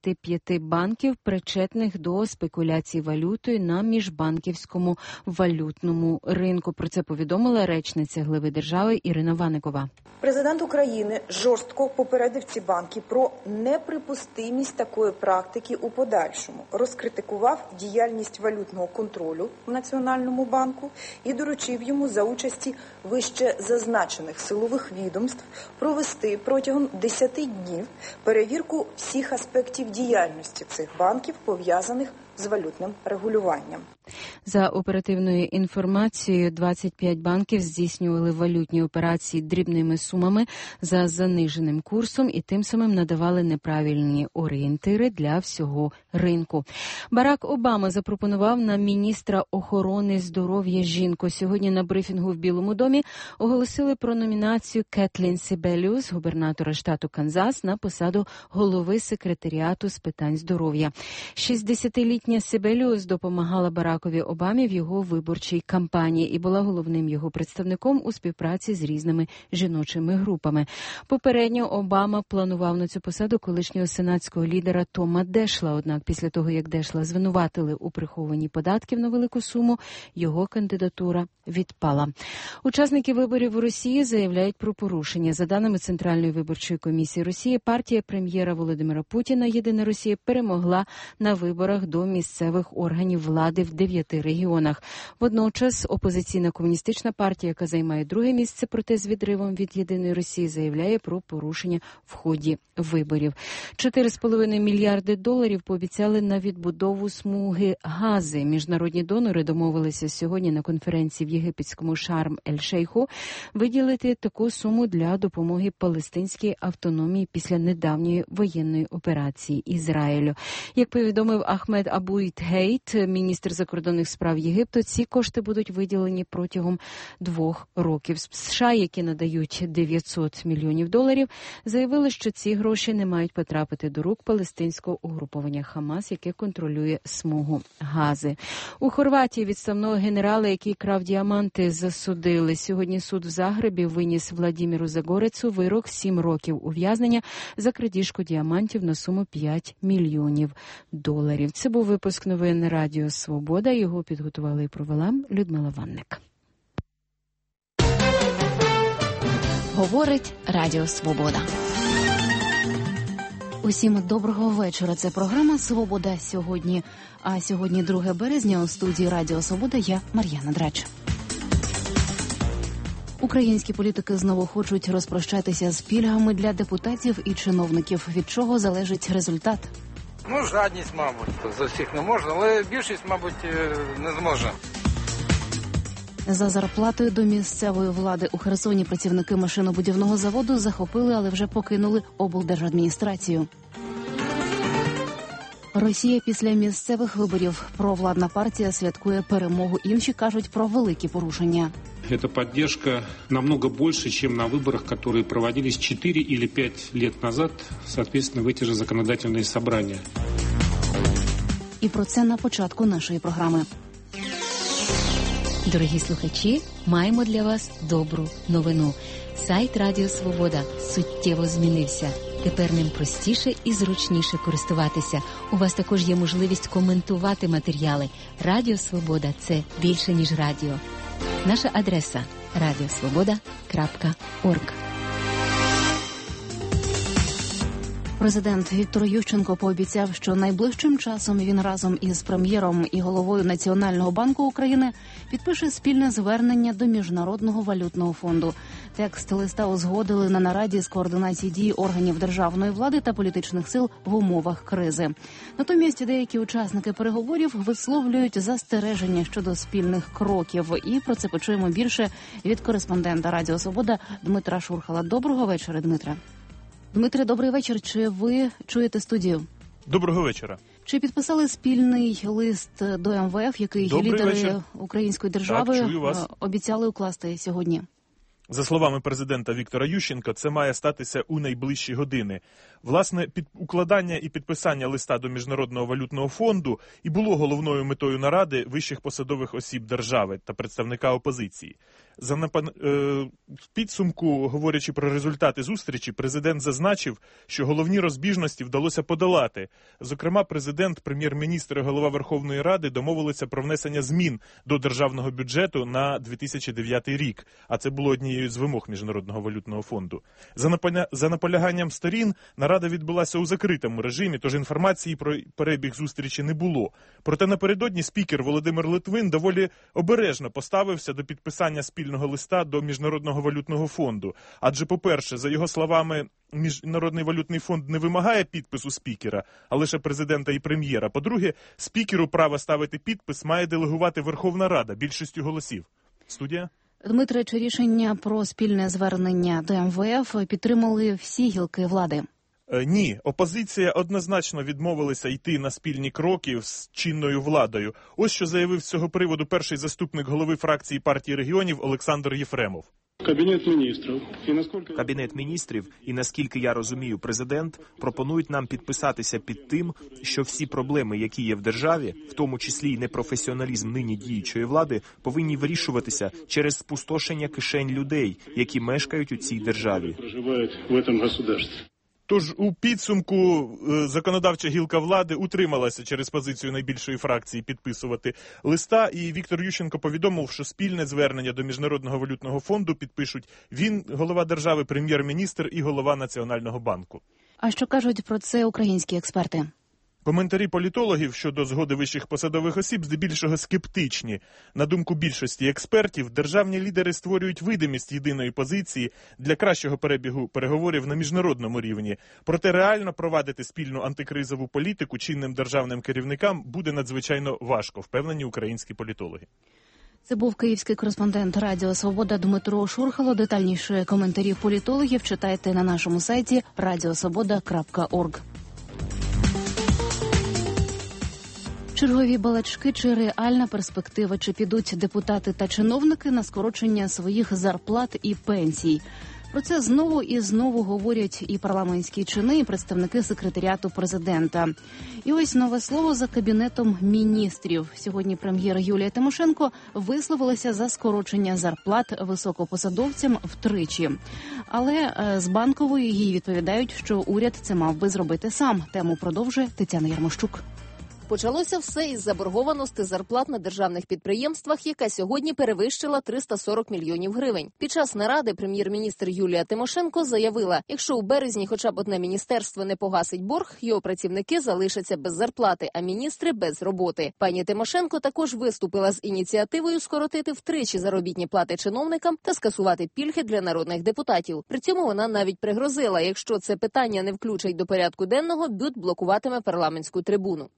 25 банків, причетних до спекуляцій валютою на міжбанківському валютному ринку. Про це повідомила речниця глави держави Ірина Ваникова. Президент України жорстко попередив ці банки про неприпустимість такої практики у подальшому. Розкритикував діяльність валютного контролю в Національному банку і доручив йому за участі вище зазначених силових відомств провести протягом 10 днів перевірку всіх аспектів діяльності цих банків, пов'язаних з валютним регулюванням. За оперативною інформацією, 25 банків здійснювали валютні операції дрібними сумами за заниженим курсом і тим самим надавали неправильні орієнтири для всього ринку. Барак Обама запропонував на міністра охорони здоров'я жінку. Сьогодні на брифінгу в Білому домі оголосили про номінацію Кетлін Сібеліус, губернатора штату Канзас, на посаду голови секретаріату з питань здоров'я. 60-літня Сібеліус допомагала Баракові Обамі в його виборчій кампанії і була головним його представником у співпраці з різними жіночими групами. Попередньо Обама планував на цю посаду колишнього сенатського лідера Тома Дешла, однак після того, як Дешла звинуватили у прихованні податків на велику суму, його кандидатура відпала. Учасники виборів у Росії заявляють про порушення. За даними Центральної виборчої комісії Росії, партія прем'єра Володимира Путіна «Єдина Росія» перемогла на виборах до місцевих органів влади в 9 регіонах. Водночас опозиційна комуністична партія, яка займає друге місце, проте з відривом від «Єдиної Росії», заявляє про порушення в ході виборів. 4,5 мільярди доларів пообіцяли на відбудову смуги Гази. Міжнародні донори домовилися сьогодні на конференції в єгипетському Шарм-ель-Шейху виділити таку суму для допомоги палестинській автономії після недавньої воєнної операції Ізраїлю. Як повідомив Ахмед Абу-Ітгейт, міністр закордонних справ Єгипту, ці кошти будуть виділені протягом 2 років. США, які надають 900 мільйонів доларів, заявили, що ці гроші не мають потрапити до рук палестинського угруповання Хамас, яке контролює смугу Гази. У Хорватії відставного генерала, який крав діаманти, засудили. Сьогодні суд в Загребі виніс Владіміру Загорецу вирок 7 років ув'язнення за крадіжку діамантів на суму 5 мільйонів доларів. Це був випуск новин Радіо Свобода. Його підготувала і провела Людмила Ванник. Говорить Радіо Свобода. Усім доброго вечора. Це програма «Свобода сьогодні». А сьогодні 2 березня у студії Радіо Свобода я, Мар'яна Драч. Українські політики знову хочуть розпрощатися з пільгами для депутатів і чиновників. Від чого залежить результат? Жадність, мабуть. За всіх не можна, але більшість, мабуть, не зможе. За зарплатою до місцевої влади у Херсоні працівники машинобудівного заводу захопили, але вже покинули облдержадміністрацію. Росія після місцевих виборів. Провладна партія святкує перемогу. Інші кажуть про великі порушення. Эта поддержка намного больше, чем на выборах, которые проводились 4 или 5 лет назад, соответственно, в эти же законодательные собрания. І про це на початку нашої програми. Дорогі слухачі, маємо для вас добру новину. Сайт Радіо Свобода суттєво змінився. Тепер ним простіше і зручніше користуватися. У вас також є можливість коментувати матеріали. Радіо Свобода – це більше, ніж радіо. Наша адреса – radiosvoboda.org. Президент Віктор Ющенко пообіцяв, що найближчим часом він разом із прем'єром і головою Національного банку України підпише спільне звернення до Міжнародного валютного фонду. Текст листа узгодили на нараді з координації дій органів державної влади та політичних сил в умовах кризи. Натомість деякі учасники переговорів висловлюють застереження щодо спільних кроків. І про це почуємо більше від кореспондента Радіо Свобода Дмитра Шурхала. Доброго вечора, Дмитре. Дмитре, добрий вечір. Чи ви чуєте студію? Доброго вечора. Чи підписали спільний лист до МВФ, який лідери української держави обіцяли укласти сьогодні? За словами президента Віктора Ющенка, це має статися у найближчі години. Власне, укладання і підписання листа до Міжнародного валютного фонду і було головною метою наради вищих посадових осіб держави та представника опозиції. В підсумку, говорячи про результати зустрічі, президент зазначив, що головні розбіжності вдалося подолати. Зокрема, президент, прем'єр-міністр і голова Верховної Ради домовилися про внесення змін до державного бюджету на 2009 рік, а це було однією з вимог Міжнародного валютного фонду. За наполяганням сторін, нарада відбулася у закритому режимі, тож інформації про перебіг зустрічі не було. Проте напередодні спікер Володимир Литвин доволі обережно поставився до підписання спільного листа до Міжнародного валютного фонду. Адже, по-перше, за його словами, Міжнародний валютний фонд не вимагає підпису спікера, а лише президента і прем'єра. По-друге, спікеру право ставити підпис має делегувати Верховна Рада більшістю голосів. Студія? Дмитре, чи рішення про спільне звернення до МВФ підтримали всі гілки влади? Ні, опозиція однозначно відмовилася йти на спільні кроки з чинною владою. Ось що заявив з цього приводу перший заступник голови фракції партії регіонів Олександр Єфремов. Кабінет міністрів і, наскільки я розумію, президент пропонують нам підписатися під тим, що всі проблеми, які є в державі, в тому числі й непрофесіоналізм нині діючої влади, повинні вирішуватися через спустошення кишень людей, які мешкають у цій державі. Тож у підсумку законодавча гілка влади утрималася через позицію найбільшої фракції підписувати листа, і Віктор Ющенко повідомив, що спільне звернення до Міжнародного валютного фонду підпишуть він, голова держави, прем'єр-міністр і голова Національного банку. А що кажуть про це українські експерти? Коментарі політологів щодо згоди вищих посадових осіб здебільшого скептичні. На думку більшості експертів, державні лідери створюють видимість єдиної позиції для кращого перебігу переговорів на міжнародному рівні. Проте реально провадити спільну антикризову політику чинним державним керівникам буде надзвичайно важко, впевнені українські політологи. Це був київський кореспондент Радіо Свобода Дмитро Шурхало. Детальніше коментарі політологів читайте на нашому сайті radiosvoboda.org. Чергові балачки чи реальна перспектива, чи підуть депутати та чиновники на скорочення своїх зарплат і пенсій. Про це знову і знову говорять і парламентські чини, і представники секретаріату президента. І ось нове слово за Кабінетом міністрів. Сьогодні прем'єр Юлія Тимошенко висловилася за скорочення зарплат високопосадовцям втричі. Але з Банкової їй відповідають, що уряд це мав би зробити сам. Тему продовжує Тетяна Ярмощук. Почалося все із заборгованості зарплат на державних підприємствах, яка сьогодні перевищила 340 мільйонів гривень. Під час наради прем'єр-міністр Юлія Тимошенко заявила, якщо у березні хоча б одне міністерство не погасить борг, його працівники залишаться без зарплати, а міністри – без роботи. Пані Тимошенко також виступила з ініціативою скоротити втричі заробітні плати чиновникам та скасувати пільги для народних депутатів. При цьому вона навіть пригрозила, якщо це питання не включать до порядку денного, БЮТ блокуватиме парламентську трибуну. Ми будемо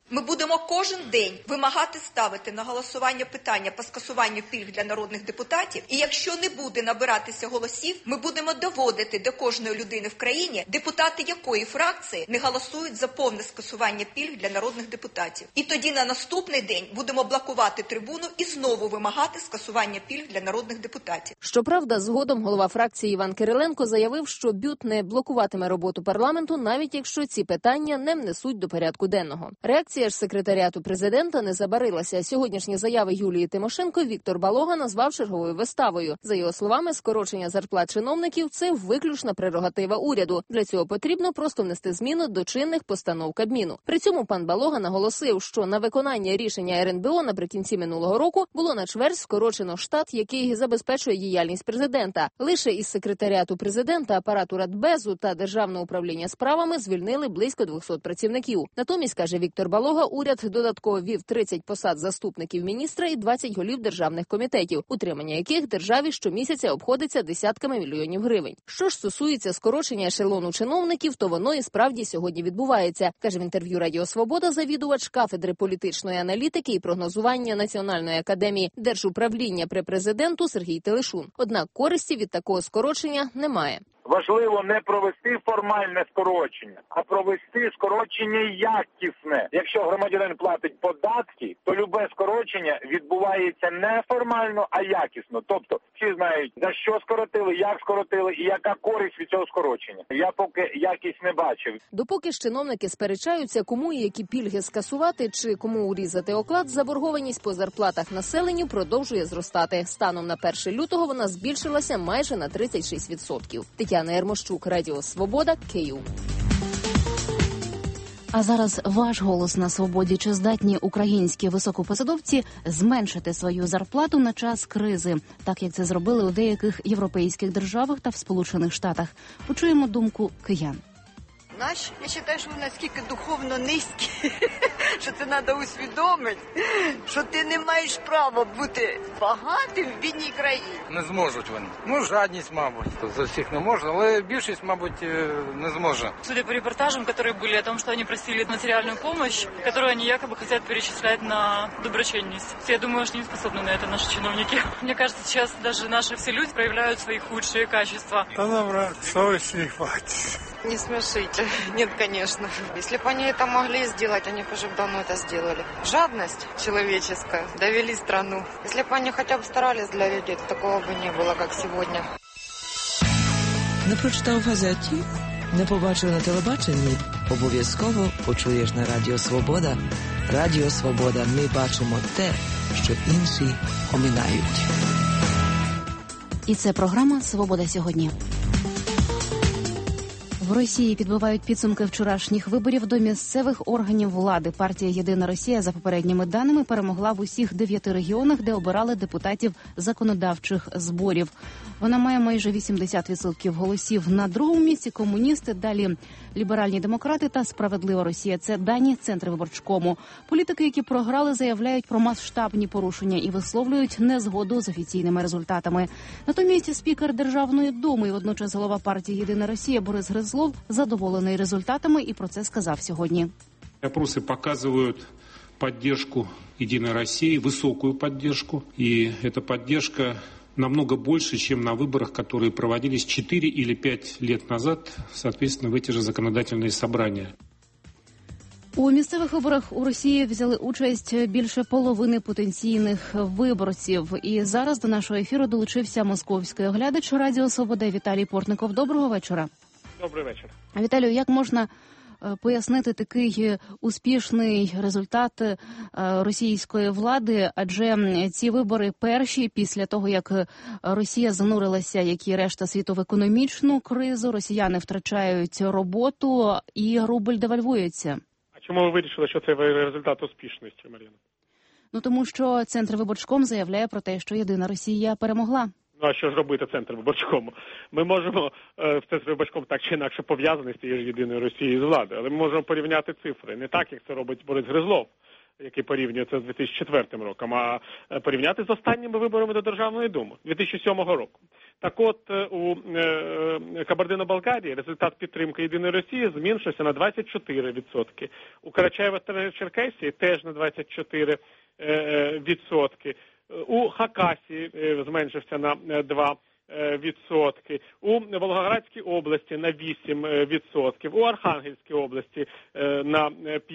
будемо кожен день вимагати ставити на голосування питання по скасуванню пільг для народних депутатів, і якщо не буде набиратися голосів, ми будемо доводити до кожної людини в країні, депутати якої фракції не голосують за повне скасування пільг для народних депутатів. І тоді на наступний день будемо блокувати трибуну і знову вимагати скасування пільг для народних депутатів. Щоправда, згодом голова фракції Іван Кириленко заявив, що БЮТ не блокуватиме роботу парламенту, навіть якщо ці питання не внесуть до порядку денного. Реакція ж секретаріату президента не забарилася. Сьогоднішні заяви Юлії Тимошенко Віктор Балога назвав черговою виставою. За його словами, скорочення зарплат чиновників – це виключна прерогатива уряду. Для цього потрібно просто внести зміни до чинних постанов Кабміну. При цьому пан Балога наголосив, що на виконання рішення РНБО наприкінці минулого року було на чверть скорочено штат, який забезпечує діяльність президента. Лише із секретаріату президента, апарату Радбезу та Державного управління справами звільнили близько 200 працівників. Натомість, каже Віктор Балога, уряд додатково ввів 30 посад заступників міністра і 20 голів державних комітетів, утримання яких державі щомісяця обходиться десятками мільйонів гривень. Що ж стосується скорочення ешелону чиновників, то воно і справді сьогодні відбувається, каже в інтерв'ю Радіо Свобода завідувач кафедри політичної аналітики і прогнозування Національної академії держуправління при президенту Сергій Телешун. Однак користі від такого скорочення немає. Важливо не провести формальне скорочення, а провести скорочення якісне. Якщо громадянин платить податки, то любе скорочення відбувається не формально, а якісно. Тобто всі знають, за що скоротили, як скоротили і яка користь від цього скорочення. Я поки якість не бачив. Допоки ж чиновники сперечаються, кому і які пільги скасувати чи кому урізати оклад, заборгованість по зарплатах населенню продовжує зростати. Станом на 1 лютого вона збільшилася майже на 36%. Тетяна Ермощук, Радіо Свобода, Київ. А зараз ваш голос на свободі. Чи здатні українські високопосадовці зменшити свою зарплату на час кризи, так як це зробили у деяких європейських державах та в Сполучених Штатах? Почуємо думку киян. Я вважаю, що ви наскільки духовно низькі, що це треба усвідомити, що ти не маєш права бути багатим в бідній країні. Не зможуть вони. Жадність, мабуть. За всіх не можна, але більшість, мабуть, не зможе. Судя по репортажам, которые были о том, что они просили материальную помощь, которую они якобы хотят перечислять на доброчинность. Я думаю, что не способны на это наши чиновники. Мне кажется, сейчас даже наши все люди проявляют свои худшие качества. Да добра, совести не хватит. Не смешите. Нет, конечно. Если бы они это могли сделать, они бы уже давно это сделали. Жадность человеческая довели страну. Если бы они хотя бы старались для людей, то такого бы не было, как сегодня. Не прочитав в газеті, не побачив на телебаченні. Обов'язково почуєш на Радіо Свобода. Радіо Свобода. Ми бачимо те, що інші оминають. І це програма «Свобода сьогодні». В Росії підбивають підсумки вчорашніх виборів до місцевих органів влади. Партія «Єдина Росія» за попередніми даними перемогла в усіх 9 регіонах, де обирали депутатів законодавчих зборів. Вона має майже 80% голосів. На другому місці комуністи, далі ліберальні демократи та «Справедлива Росія». Це дані Центрвиборчкому. Політики, які програли, заявляють про масштабні порушення і висловлюють незгоду з офіційними результатами. Натомість спікер Державної Думи і водночас голова партії «Єдина Росія» Борис Гризлов задоволений результатами і про це сказав сьогодні. Опросы показывают поддержку «Единой России», высокую поддержку. И эта поддержка намного больше, чем на выборах, которые проводились 4 или 5 лет назад, соответственно, в эти же законодательные собрания. У місцевих виборах у Росії взяли участь більше половини потенційних виборців. І зараз до нашого ефіру долучився московський оглядач Радіо Свобода Віталій Портников. Доброго вечора. Добрий вечір. Віталію, як можна пояснити такий успішний результат російської влади, адже ці вибори перші після того, як Росія занурилася, як і решта світу, в економічну кризу, росіяни втрачають роботу і рубль девальвується. А чому ви вирішили, що це результат успішності, Мар'яна? Тому що Центрвиборчком заявляє про те, що «Єдина Росія» перемогла. Ну, а що ж робити Центрвиборчкому? Ми можемо, Центрвиборчком так чи інакше пов'язаний з тією ж «Єдиною Росією» з владою, але ми можемо порівняти цифри. Не так, як це робить Борис Гризлов, який порівнює це з 2004 роком, а порівняти з останніми виборами до Державної Думи 2007 року. Так от, у Кабардино-Балкарії результат підтримки Єдиної Росії зменшився на 24%. У Карачаєво-Черкесії теж на 24%. У Хакасії зменшився на 2%. У Волгоградській області на 8%, у Архангельській області на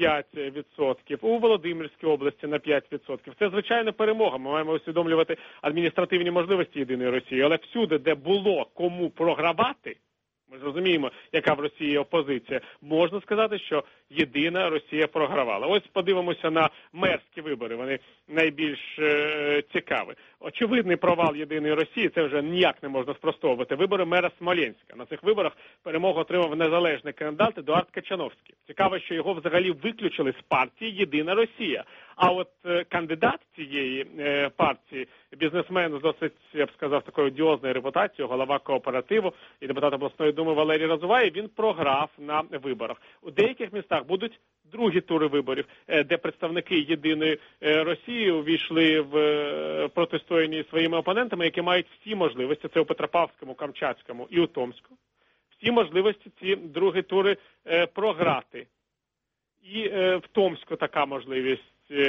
5%, у Володимирській області на 5%. Це, звичайно, перемога. Ми маємо усвідомлювати адміністративні можливості Єдиної Росії, але всюди, де було кому програвати, ми ж розуміємо, яка в Росії опозиція, можна сказати, що Єдина Росія програвала. Ось подивимося на мерські вибори, вони найбільш цікаві. Очевидний провал Єдиної Росії, це вже ніяк не можна спростовувати. Вибори мера Смоленська. На цих виборах перемогу отримав незалежний кандидат Едуард Качановський. Цікаво, що його взагалі виключили з партії Єдина Росія. А от кандидат цієї партії, бізнесмен з досить, я б сказав, такою одіозною репутацією, голова кооперативу і депутат обласної думи Валерій Разуваєв, він програв на виборах. У деяких містах будуть другі тури виборів, де представники Єдиної Росії увійшли в протистоянні своїми опонентами, які мають всі можливості, це у Петропавлівському, Камчатському і у Томську, всі можливості ці другі тури програти. І в Томську така можливість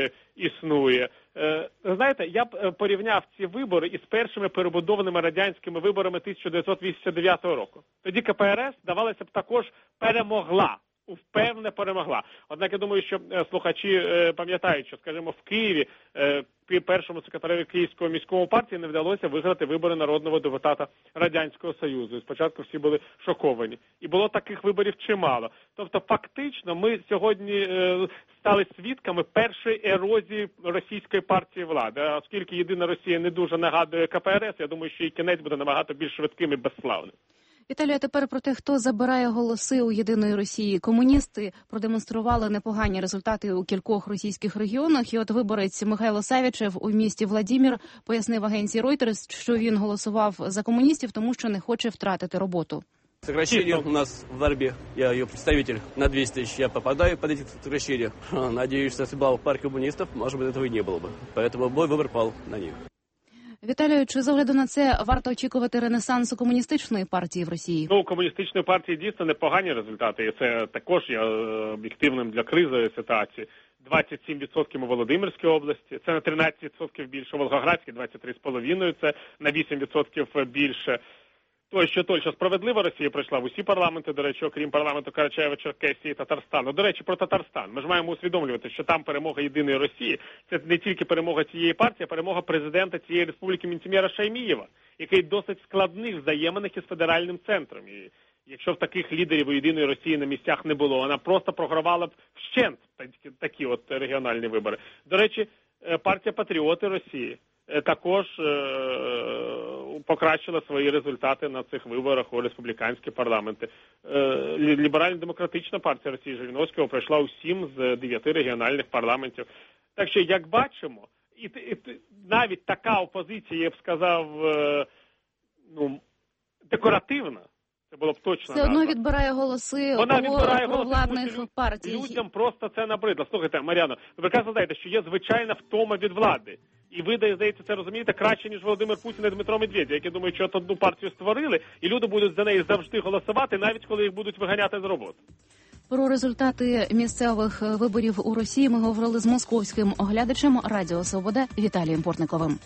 існує. Знаєте, я б порівняв ці вибори із першими перебудованими радянськими виборами 1989 року. Тоді КПРС, здавалося б, також перемогла. Впевнено перемогла. Однак я думаю, що слухачі пам'ятають, що, скажімо, в Києві першому секретареві Київського міського партії не вдалося виграти вибори народного депутата Радянського Союзу. І спочатку всі були шоковані. І було таких виборів чимало. Тобто, фактично, ми сьогодні стали свідками першої ерозії російської партії влади. А оскільки Єдина Росія не дуже нагадує КПРС, я думаю, що її кінець буде набагато більш швидким і безславним. Віталію, а тепер про те, хто забирає голоси у Єдиної Росії. Комуністи продемонстрували непогані результати у кількох російських регіонах. І от виборець Михайло Савічев у місті Владимир пояснив агенції Reuters, що він голосував за комуністів, тому що не хоче втратити роботу. Сокращение у нас в Нарбе, я ее представитель, на 200 тысяч. Я попадаю под эти сокращения. Надеюсь, что если бы был партия коммунистов, может быть, этого и не было бы. Поэтому мой выбор пал на них. Віталію, чи з огляду на це варто очікувати ренесансу комуністичної партії в Росії? Ну, у комуністичної партії дійсно непогані результати, і це також є об'єктивним для кризової ситуації. 27% у Володимирській області, це на 13% більше, у Волгоградській 23,5%, це на 8% більше. Що справедлива Росія пройшла в усі парламенти, до речі, окрім парламенту Карачаєво-Черкесії і Татарстану. До речі, про Татарстан. Ми ж маємо усвідомлювати, що там перемога Єдиної Росії – це не тільки перемога цієї партії, а перемога президента цієї республіки Мінтімєра Шаймієва, який досить складних взаєминах із федеральним центром. І якщо в таких лідерів у Єдиної Росії на місцях не було, вона просто програвала б вщент такі от регіональні вибори. До речі, партія «Патріоти Росії» також покращила свої результати на цих виборах у республіканські парламенти. Ліберально-демократична партія Росії Жириновського пройшла у 7 з 9 регіональних парламентів. Так що, як бачимо, і навіть така опозиція, я б сказав, декоративна, це було б точно. Все одно відбирає голоси провладних партій. Людям просто це набридло. Слухайте, Мар'яно, ви прекрасно знаєте, що є звичайна втома від влади. І ви, здається, це розумієте краще, ніж Володимир Путін і Дмитро Медведєв, які думають, що от одну партію створили, і люди будуть за неї завжди голосувати, навіть коли їх будуть виганяти з роботи. Про результати місцевих виборів у Росії ми говорили з московським оглядачем Радіо Свобода Віталієм Портниковим.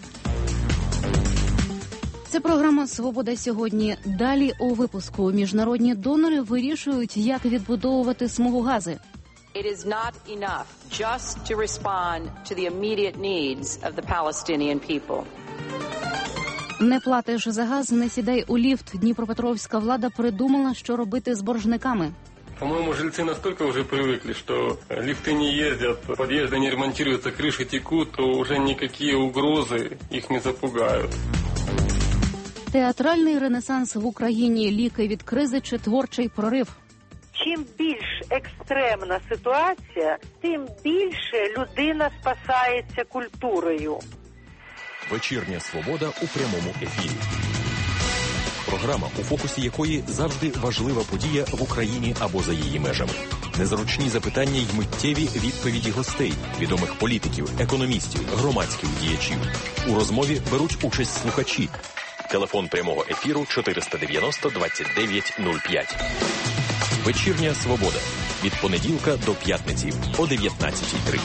Це програма «Свобода сьогодні». Далі у випуску міжнародні донори вирішують, як відбудовувати смугогази. It is not enough just to respond to the immediate needs of the Palestinian people. Не платиш за газ, не сідай у ліфт. Дніпропетровська влада придумала, що робити з боржниками. По-моему, жильцы настолько уже привыкли, что лифты не ездят, подъезды не ремонтируются, крыши текут, то уже никакие угрозы их не запугают. Театральний ренесанс в Україні, ліки від кризи чи творчий прорив. Чим більш екстремна ситуація, тим більше людина спасається культурою. Вечірня свобода у прямому ефірі. Програма, у фокусі якої завжди важлива подія в Україні або за її межами. Незручні запитання й миттєві відповіді гостей, відомих політиків, економістів, громадських діячів. У розмові беруть участь слухачі. Телефон прямого ефіру 490 29 05. Вечірня свобода. Від понеділка до п'ятниці о 19:30.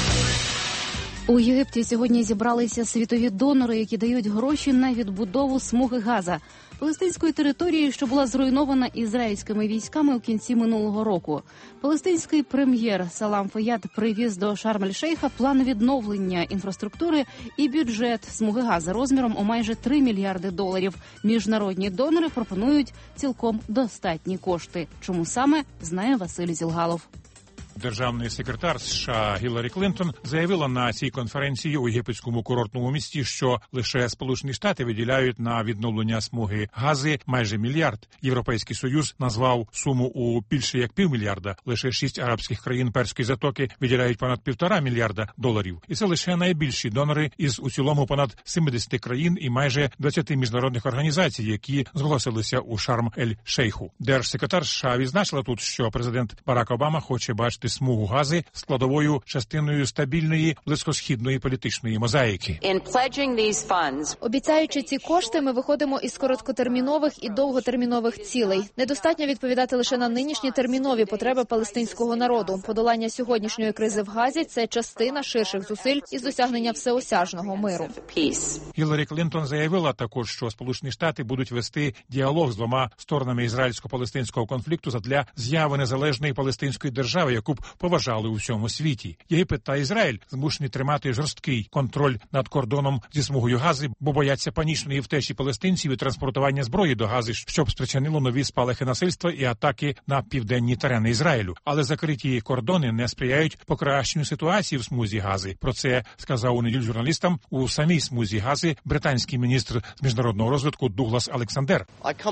У Єгипті сьогодні зібралися світові донори, які дають гроші на відбудову смуги Газа, палестинської території, що була зруйнована ізраїльськими військами у кінці минулого року. Палестинський прем'єр Салам Фаяд привіз до Шарм-ель-Шейха план відновлення інфраструктури і бюджет смуги Газа розміром у майже $3 мільярди. Міжнародні донори пропонують цілком достатні кошти. Чому саме, знає Василь Зілгалов. Державний секретар США Гіларі Клінтон заявила на цій конференції у єгипетському курортному місті, що лише Сполучені Штати виділяють на відновлення смуги Гази майже $1 мільярд. Європейський Союз назвав суму у більше як $500 мільярда. Лише 6 арабських країн Перської затоки виділяють понад $1,5 мільярда. І це лише найбільші донори із у цілому понад 70 країн і майже 20 міжнародних організацій, які зголосилися у Шарм-ель-Шейху. Держсекретар США відзначила тут, що президент Барак Обама хоче бачити смугу Гази складовою частиною стабільної близькосхідної політичної мозаїки. Обіцяючи ці кошти, ми виходимо із короткотермінових і довготермінових цілей. Недостатньо відповідати лише на нинішні термінові потреби палестинського народу. Подолання сьогоднішньої кризи в Газі – це частина ширших зусиль із досягнення всеосяжного миру. Гіларі Клінтон заявила також, що Сполучені Штати будуть вести діалог з двома сторонами ізраїльсько-палестинського конфлікту задля з'яви незалежної палестинської держави, яку б поважали у всьому світі. Єгипет та Ізраїль змушені тримати жорсткий контроль над кордоном зі смугою Гази, бо бояться панічної втечі палестинців і транспортування зброї до Гази, щоб спричинило нові спалахи насильства і атаки на південні терени Ізраїлю. Але закриті кордони не сприяють покращенню ситуації в смузі Гази. Про це сказав у неділю журналістам у самій смузі Гази британський міністр з міжнародного розвитку Дуглас Олександер.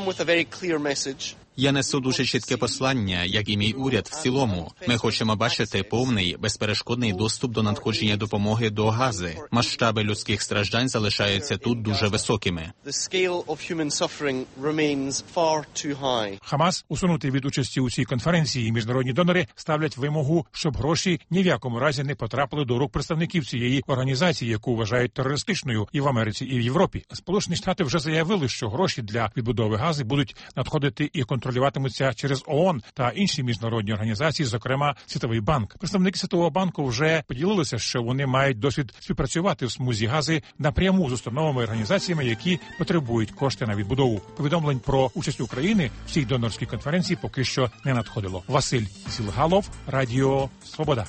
Я несу дуже чітке послання, як і мій уряд в цілому. Ми хочемо бачити повний, безперешкодний доступ до надходження допомоги до Гази. Масштаби людських страждань залишаються тут дуже високими. Хамас усунути від участі у цій конференції. Міжнародні донори ставлять вимогу, щоб гроші ні в якому разі не потрапили до рук представників цієї організації, яку вважають терористичною і в Америці, і в Європі. Сполучені Штати вже заявили, що гроші для відбудови Гази будуть надходити і контролюватимуться через ООН та інші міжнародні організації, зокрема Світовий банк. Представники Світового банку вже поділилися, що вони мають досвід співпрацювати в смузі Гази напряму з установами і організаціями, які потребують кошти на відбудову. Повідомлень про участь України в цій донорській конференції поки що не надходило. Василь Зілгалов, Радіо Свобода.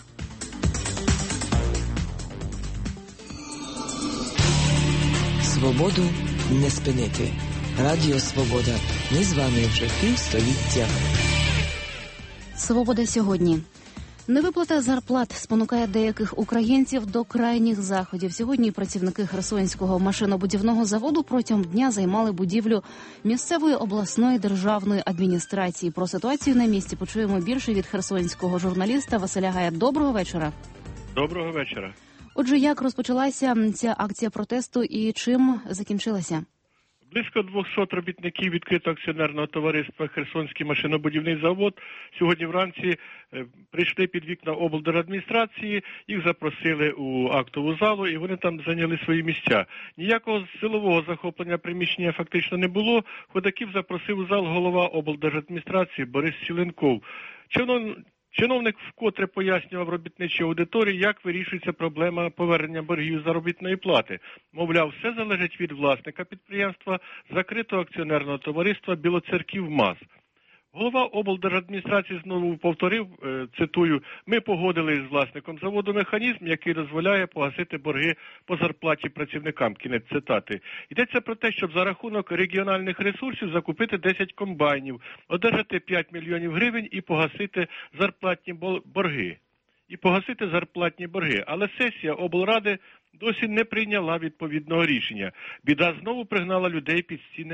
Свободу не спинити. Радіо Свобода. Ми з вами вже півстоліття. Свобода сьогодні. Невиплата зарплат спонукає деяких українців до крайніх заходів. Сьогодні працівники Херсонського машинобудівного заводу протягом дня займали будівлю місцевої обласної державної адміністрації. Про ситуацію на місці почуємо більше від херсонського журналіста Василя Гая. Доброго вечора. Доброго вечора. Отже, як розпочалася ця акція протесту і чим закінчилася? Близько 200 робітників відкритого акціонерного товариства «Херсонський машинобудівний завод» сьогодні вранці прийшли під вікна облдержадміністрації, їх запросили у актову залу і вони там зайняли свої місця. Ніякого силового захоплення приміщення фактично не було. Ходаків запросив у зал голова облдержадміністрації Борис Сіленков. Чиновник вкотре пояснював робітничій аудиторії, як вирішується проблема повернення боргів заробітної плати. Мовляв, все залежить від власника підприємства, закритого акціонерного товариства «Білоцерківмаз». Голова облдержадміністрації знову повторив, цитую, «Ми погодили з власником заводу механізм, який дозволяє погасити борги по зарплаті працівникам». Кінець цитати. Йдеться про те, щоб за рахунок регіональних ресурсів закупити 10 комбайнів, одержати 5 мільйонів гривень і погасити зарплатні борги. Але сесія облради досі не прийняла відповідного рішення. Біда знову пригнала людей під стіни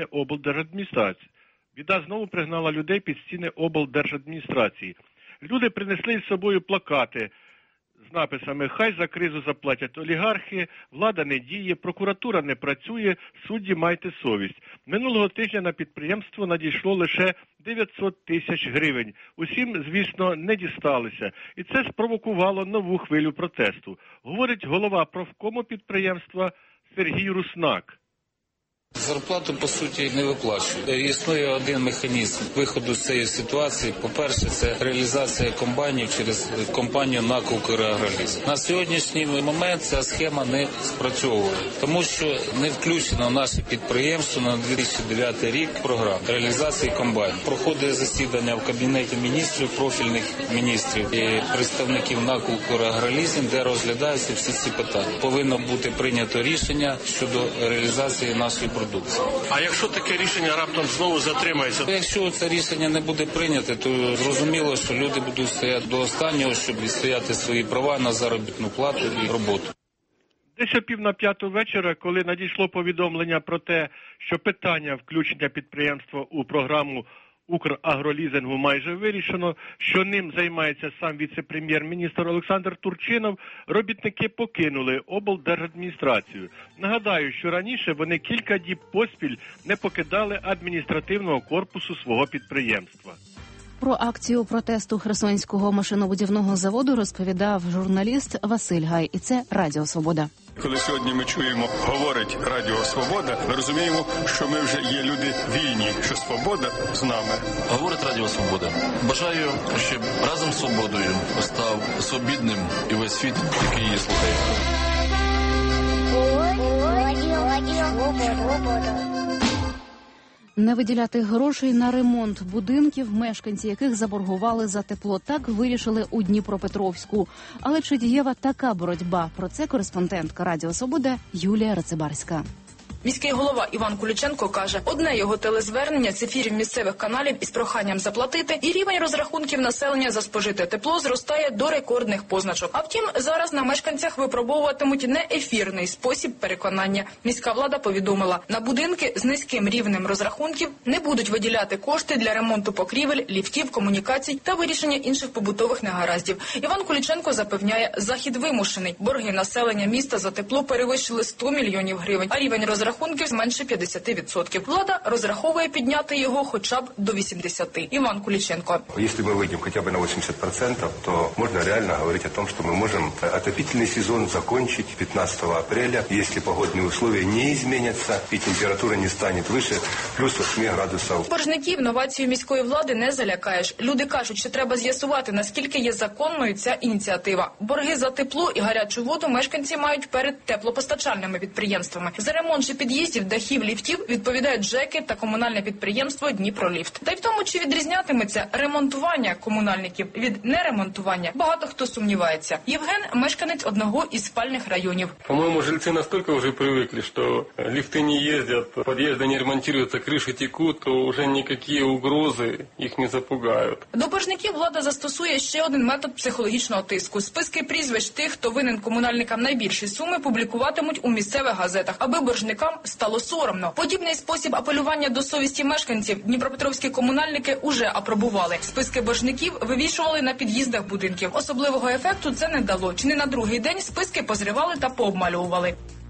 облдержадміністрації. Люди принесли з собою плакати з написами «Хай за кризу заплатять олігархи», «Влада не діє», «Прокуратура не працює», «Судді майте совість». Минулого тижня на підприємство надійшло лише 900 тисяч гривень. Усім, звісно, не дісталися. І це спровокувало нову хвилю протесту. Говорить голова профкому підприємства Сергій Руснак. Зарплату, по суті, не виплачують. Існує один механізм виходу з цієї ситуації. По-перше, це реалізація комбайнів через компанію НАК «Украгролізм». На сьогоднішній момент ця схема не спрацьовує, тому що не включено наше підприємство на 2009 рік програм реалізації комбайнів. Проходить засідання в Кабінеті міністрів, профільних міністрів і представників НАК «Украгролізм», де розглядаються всі ці питання. Повинно бути прийнято рішення щодо реалізації нашої продукції. А якщо таке рішення раптом знову затримається? Якщо це рішення не буде прийнято, то зрозуміло, що люди будуть стояти до останнього, щоб відстояти свої права на заробітну плату і роботу. Десь о 4:30 вечора, коли надійшло повідомлення про те, що питання включення підприємства у програму «Украгролізингу» майже вирішено, що ним займається сам віце-прем'єр-міністр Олександр Турчинов, робітники покинули облдержадміністрацію. Нагадаю, що раніше вони кілька діб поспіль не покидали адміністративного корпусу свого підприємства. Про акцію протесту Херсонського машинобудівного заводу розповідав журналіст Василь Гай. І це Радіо Свобода. Коли сьогодні ми чуємо, говорить Радіо Свобода, ми розуміємо, що ми вже є люди вільні, що свобода з нами. Говорить Радіо Свобода. Бажаю, щоб разом з свободою став свобідним і весь світ, який її слухає. Не виділяти грошей на ремонт будинків, мешканці яких заборгували за тепло. Так вирішили у Дніпропетровську. Але чи дієва така боротьба? Про це кореспондентка Радіо Свобода Юлія Рацибарська. Міський голова Іван Куліченко каже, одне його телезвернення з ефірів місцевих каналів із проханням заплатити, і рівень розрахунків населення за спожите тепло зростає до рекордних позначок. А втім, зараз на мешканцях випробовуватимуть не ефірний спосіб переконання. Міська влада повідомила, на будинки з низьким рівнем розрахунків не будуть виділяти кошти для ремонту покрівель, ліфтів, комунікацій та вирішення інших побутових негараздів. Іван Куліченко запевняє, захід вимушений. Борги населення міста за тепло перевищили 100 мільйонів гривень, а рівень розрахунків менше 50%. Влада розраховує підняти його хоча б до 80%. Іван Куліченко. Якщо ми вийдемо хоча б на 80%, то можна реально говорити о том, що ми можемо отопительний сезон закончити 15 апреля, якщо погодні умови не зміняться і температура не стане вище плюс 8 градусів. Боржників новацію міської влади не залякаєш. Люди кажуть, що треба з'ясувати, наскільки є законною ця ініціатива. Борги за тепло і гарячу воду мешканці мають перед теплопостачальними підприємствами. За ремонт під'їздів, дахів, ліфтів відповідають ЖЕКи та комунальне підприємство «Дніпроліфт». Та й в тому, чи відрізнятиметься ремонтування комунальників від неремонтування, багато хто сумнівається. Євген – мешканець одного із спальних районів. По-моему, жильцы настолько уже привыкли, что лифты не ездят, подъезды не ремонтируются, крыши текут, то уже никакие угрозы их не запугають. До боржників влада застосує ще один метод психологічного тиску. Списки прізвищ тих, хто винен комунальникам найбільші суми, публікуватимуть у місцевих газетах, аби боржникам стало соромно. Подібний спосіб апелювання до совісті мешканців дніпропетровські комунальники уже апробували. Списки боржників вивішували на під'їздах будинків. Особливого ефекту це не дало. Чи не на другий день списки позривали та пообмалювали.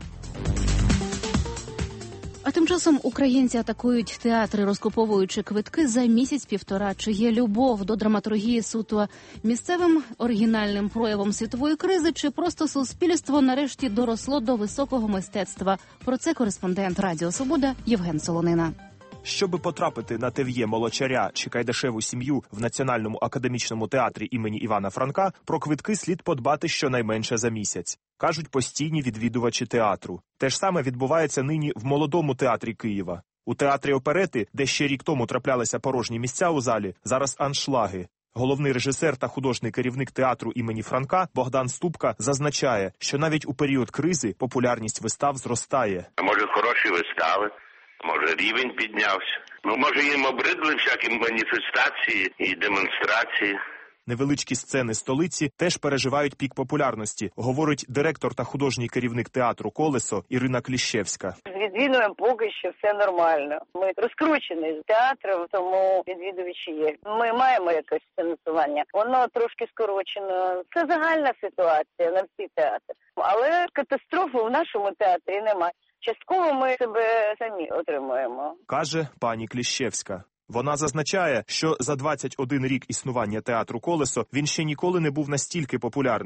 А тим часом українці атакують театри, розкуповуючи квитки за місяць-півтора. Чи є любов до драматургії суто місцевим оригінальним проявом світової кризи, чи просто суспільство нарешті доросло до високого мистецтва? Про це кореспондент Радіо Свобода Євген Солонина. Щоби потрапити на ТВЄ «Молочаря» чи «Кайдашеву сім'ю» в Національному академічному театрі імені Івана Франка, про квитки слід подбати щонайменше за місяць. Кажуть постійні відвідувачі театру. Те ж саме відбувається нині в Молодому театрі Києва. У театрі оперети, де ще рік тому траплялися порожні місця у залі, зараз аншлаги. Головний режисер та художній керівник театру імені Франка Богдан Ступка зазначає, що навіть у період кризи популярність вистав зростає. Може, хороші вистави. Може, рівень піднявся. Може, їм обридли всякі маніфестації і демонстрації. Невеличкі сцени столиці теж переживають пік популярності, говорить директор та художній керівник театру «Колесо» Ірина Кліщевська. Відвідуємо поки що все нормально. Ми розкручені з театром, тому відвідувачі є. Ми маємо якесь фінансування. Воно трошки скорочено. Це загальна ситуація на всі театри. Але катастрофи в нашому театрі немає. Частково ми себе самі отримуємо. Каже пані Кліщевська. Вона зазначає, що за 21 рік існування театру «Колесо» він ще ніколи не був настільки популярним.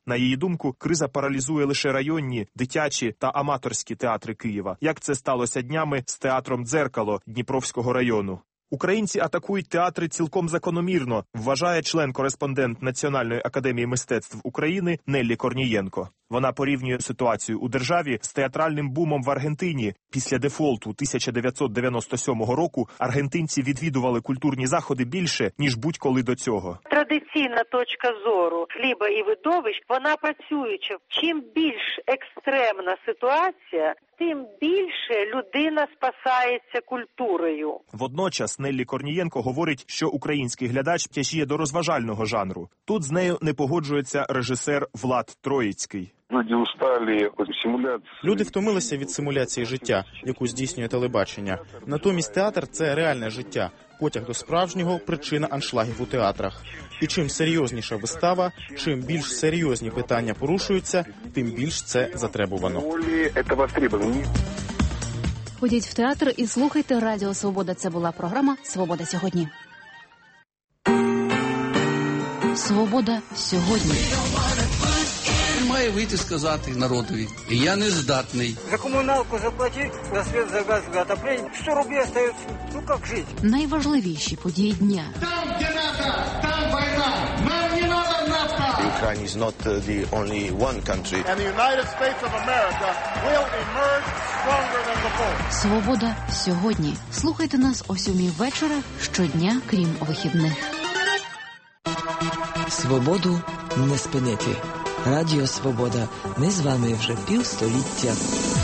На її думку, криза паралізує лише районні, дитячі та аматорські театри Києва, як це сталося днями з театром «Дзеркало» Дніпровського району. Українці атакують театри цілком закономірно, вважає член-кореспондент Національної академії мистецтв України Неллі Корнієнко. Вона порівнює ситуацію у державі з театральним бумом в Аргентині. Після дефолту 1997 року аргентинці відвідували культурні заходи більше, ніж будь-коли до цього. Традиційна точка зору хліба і видовищ, вона працююча. Чим більш екстремна ситуація, тим більше людина спасається культурою. Водночас Неллі Корнієнко говорить, що український глядач тяжіє до розважального жанру. Тут з нею не погоджується режисер Влад Троїцький. Люди втомилися від симуляції життя, яку здійснює телебачення. Натомість театр – це реальне життя. Потяг до справжнього – причина аншлагів у театрах. І чим серйозніша вистава, чим більш серйозні питання порушуються, тим більш це затребувано. Ходіть в театр і слухайте Радіо Свобода. Це була програма «Свобода сьогодні». «Свобода сьогодні». Має вийти сказати народові: я не здатний. За комуналку заплати, за світ, за газ, за отоплення. 100 рублів остається. Ну як жити? Найважливіші події дня. Там, де надо, там війна. Нам не надо нафта. Ukraine is not the only one country. And the United States of America will emerge stronger than before. «Свобода сьогодні». Слухайте нас о 7:00 вечора щодня, крім вихідних. Свободу не спинити. Радіо Свобода. Ми з вами вже півстоліття.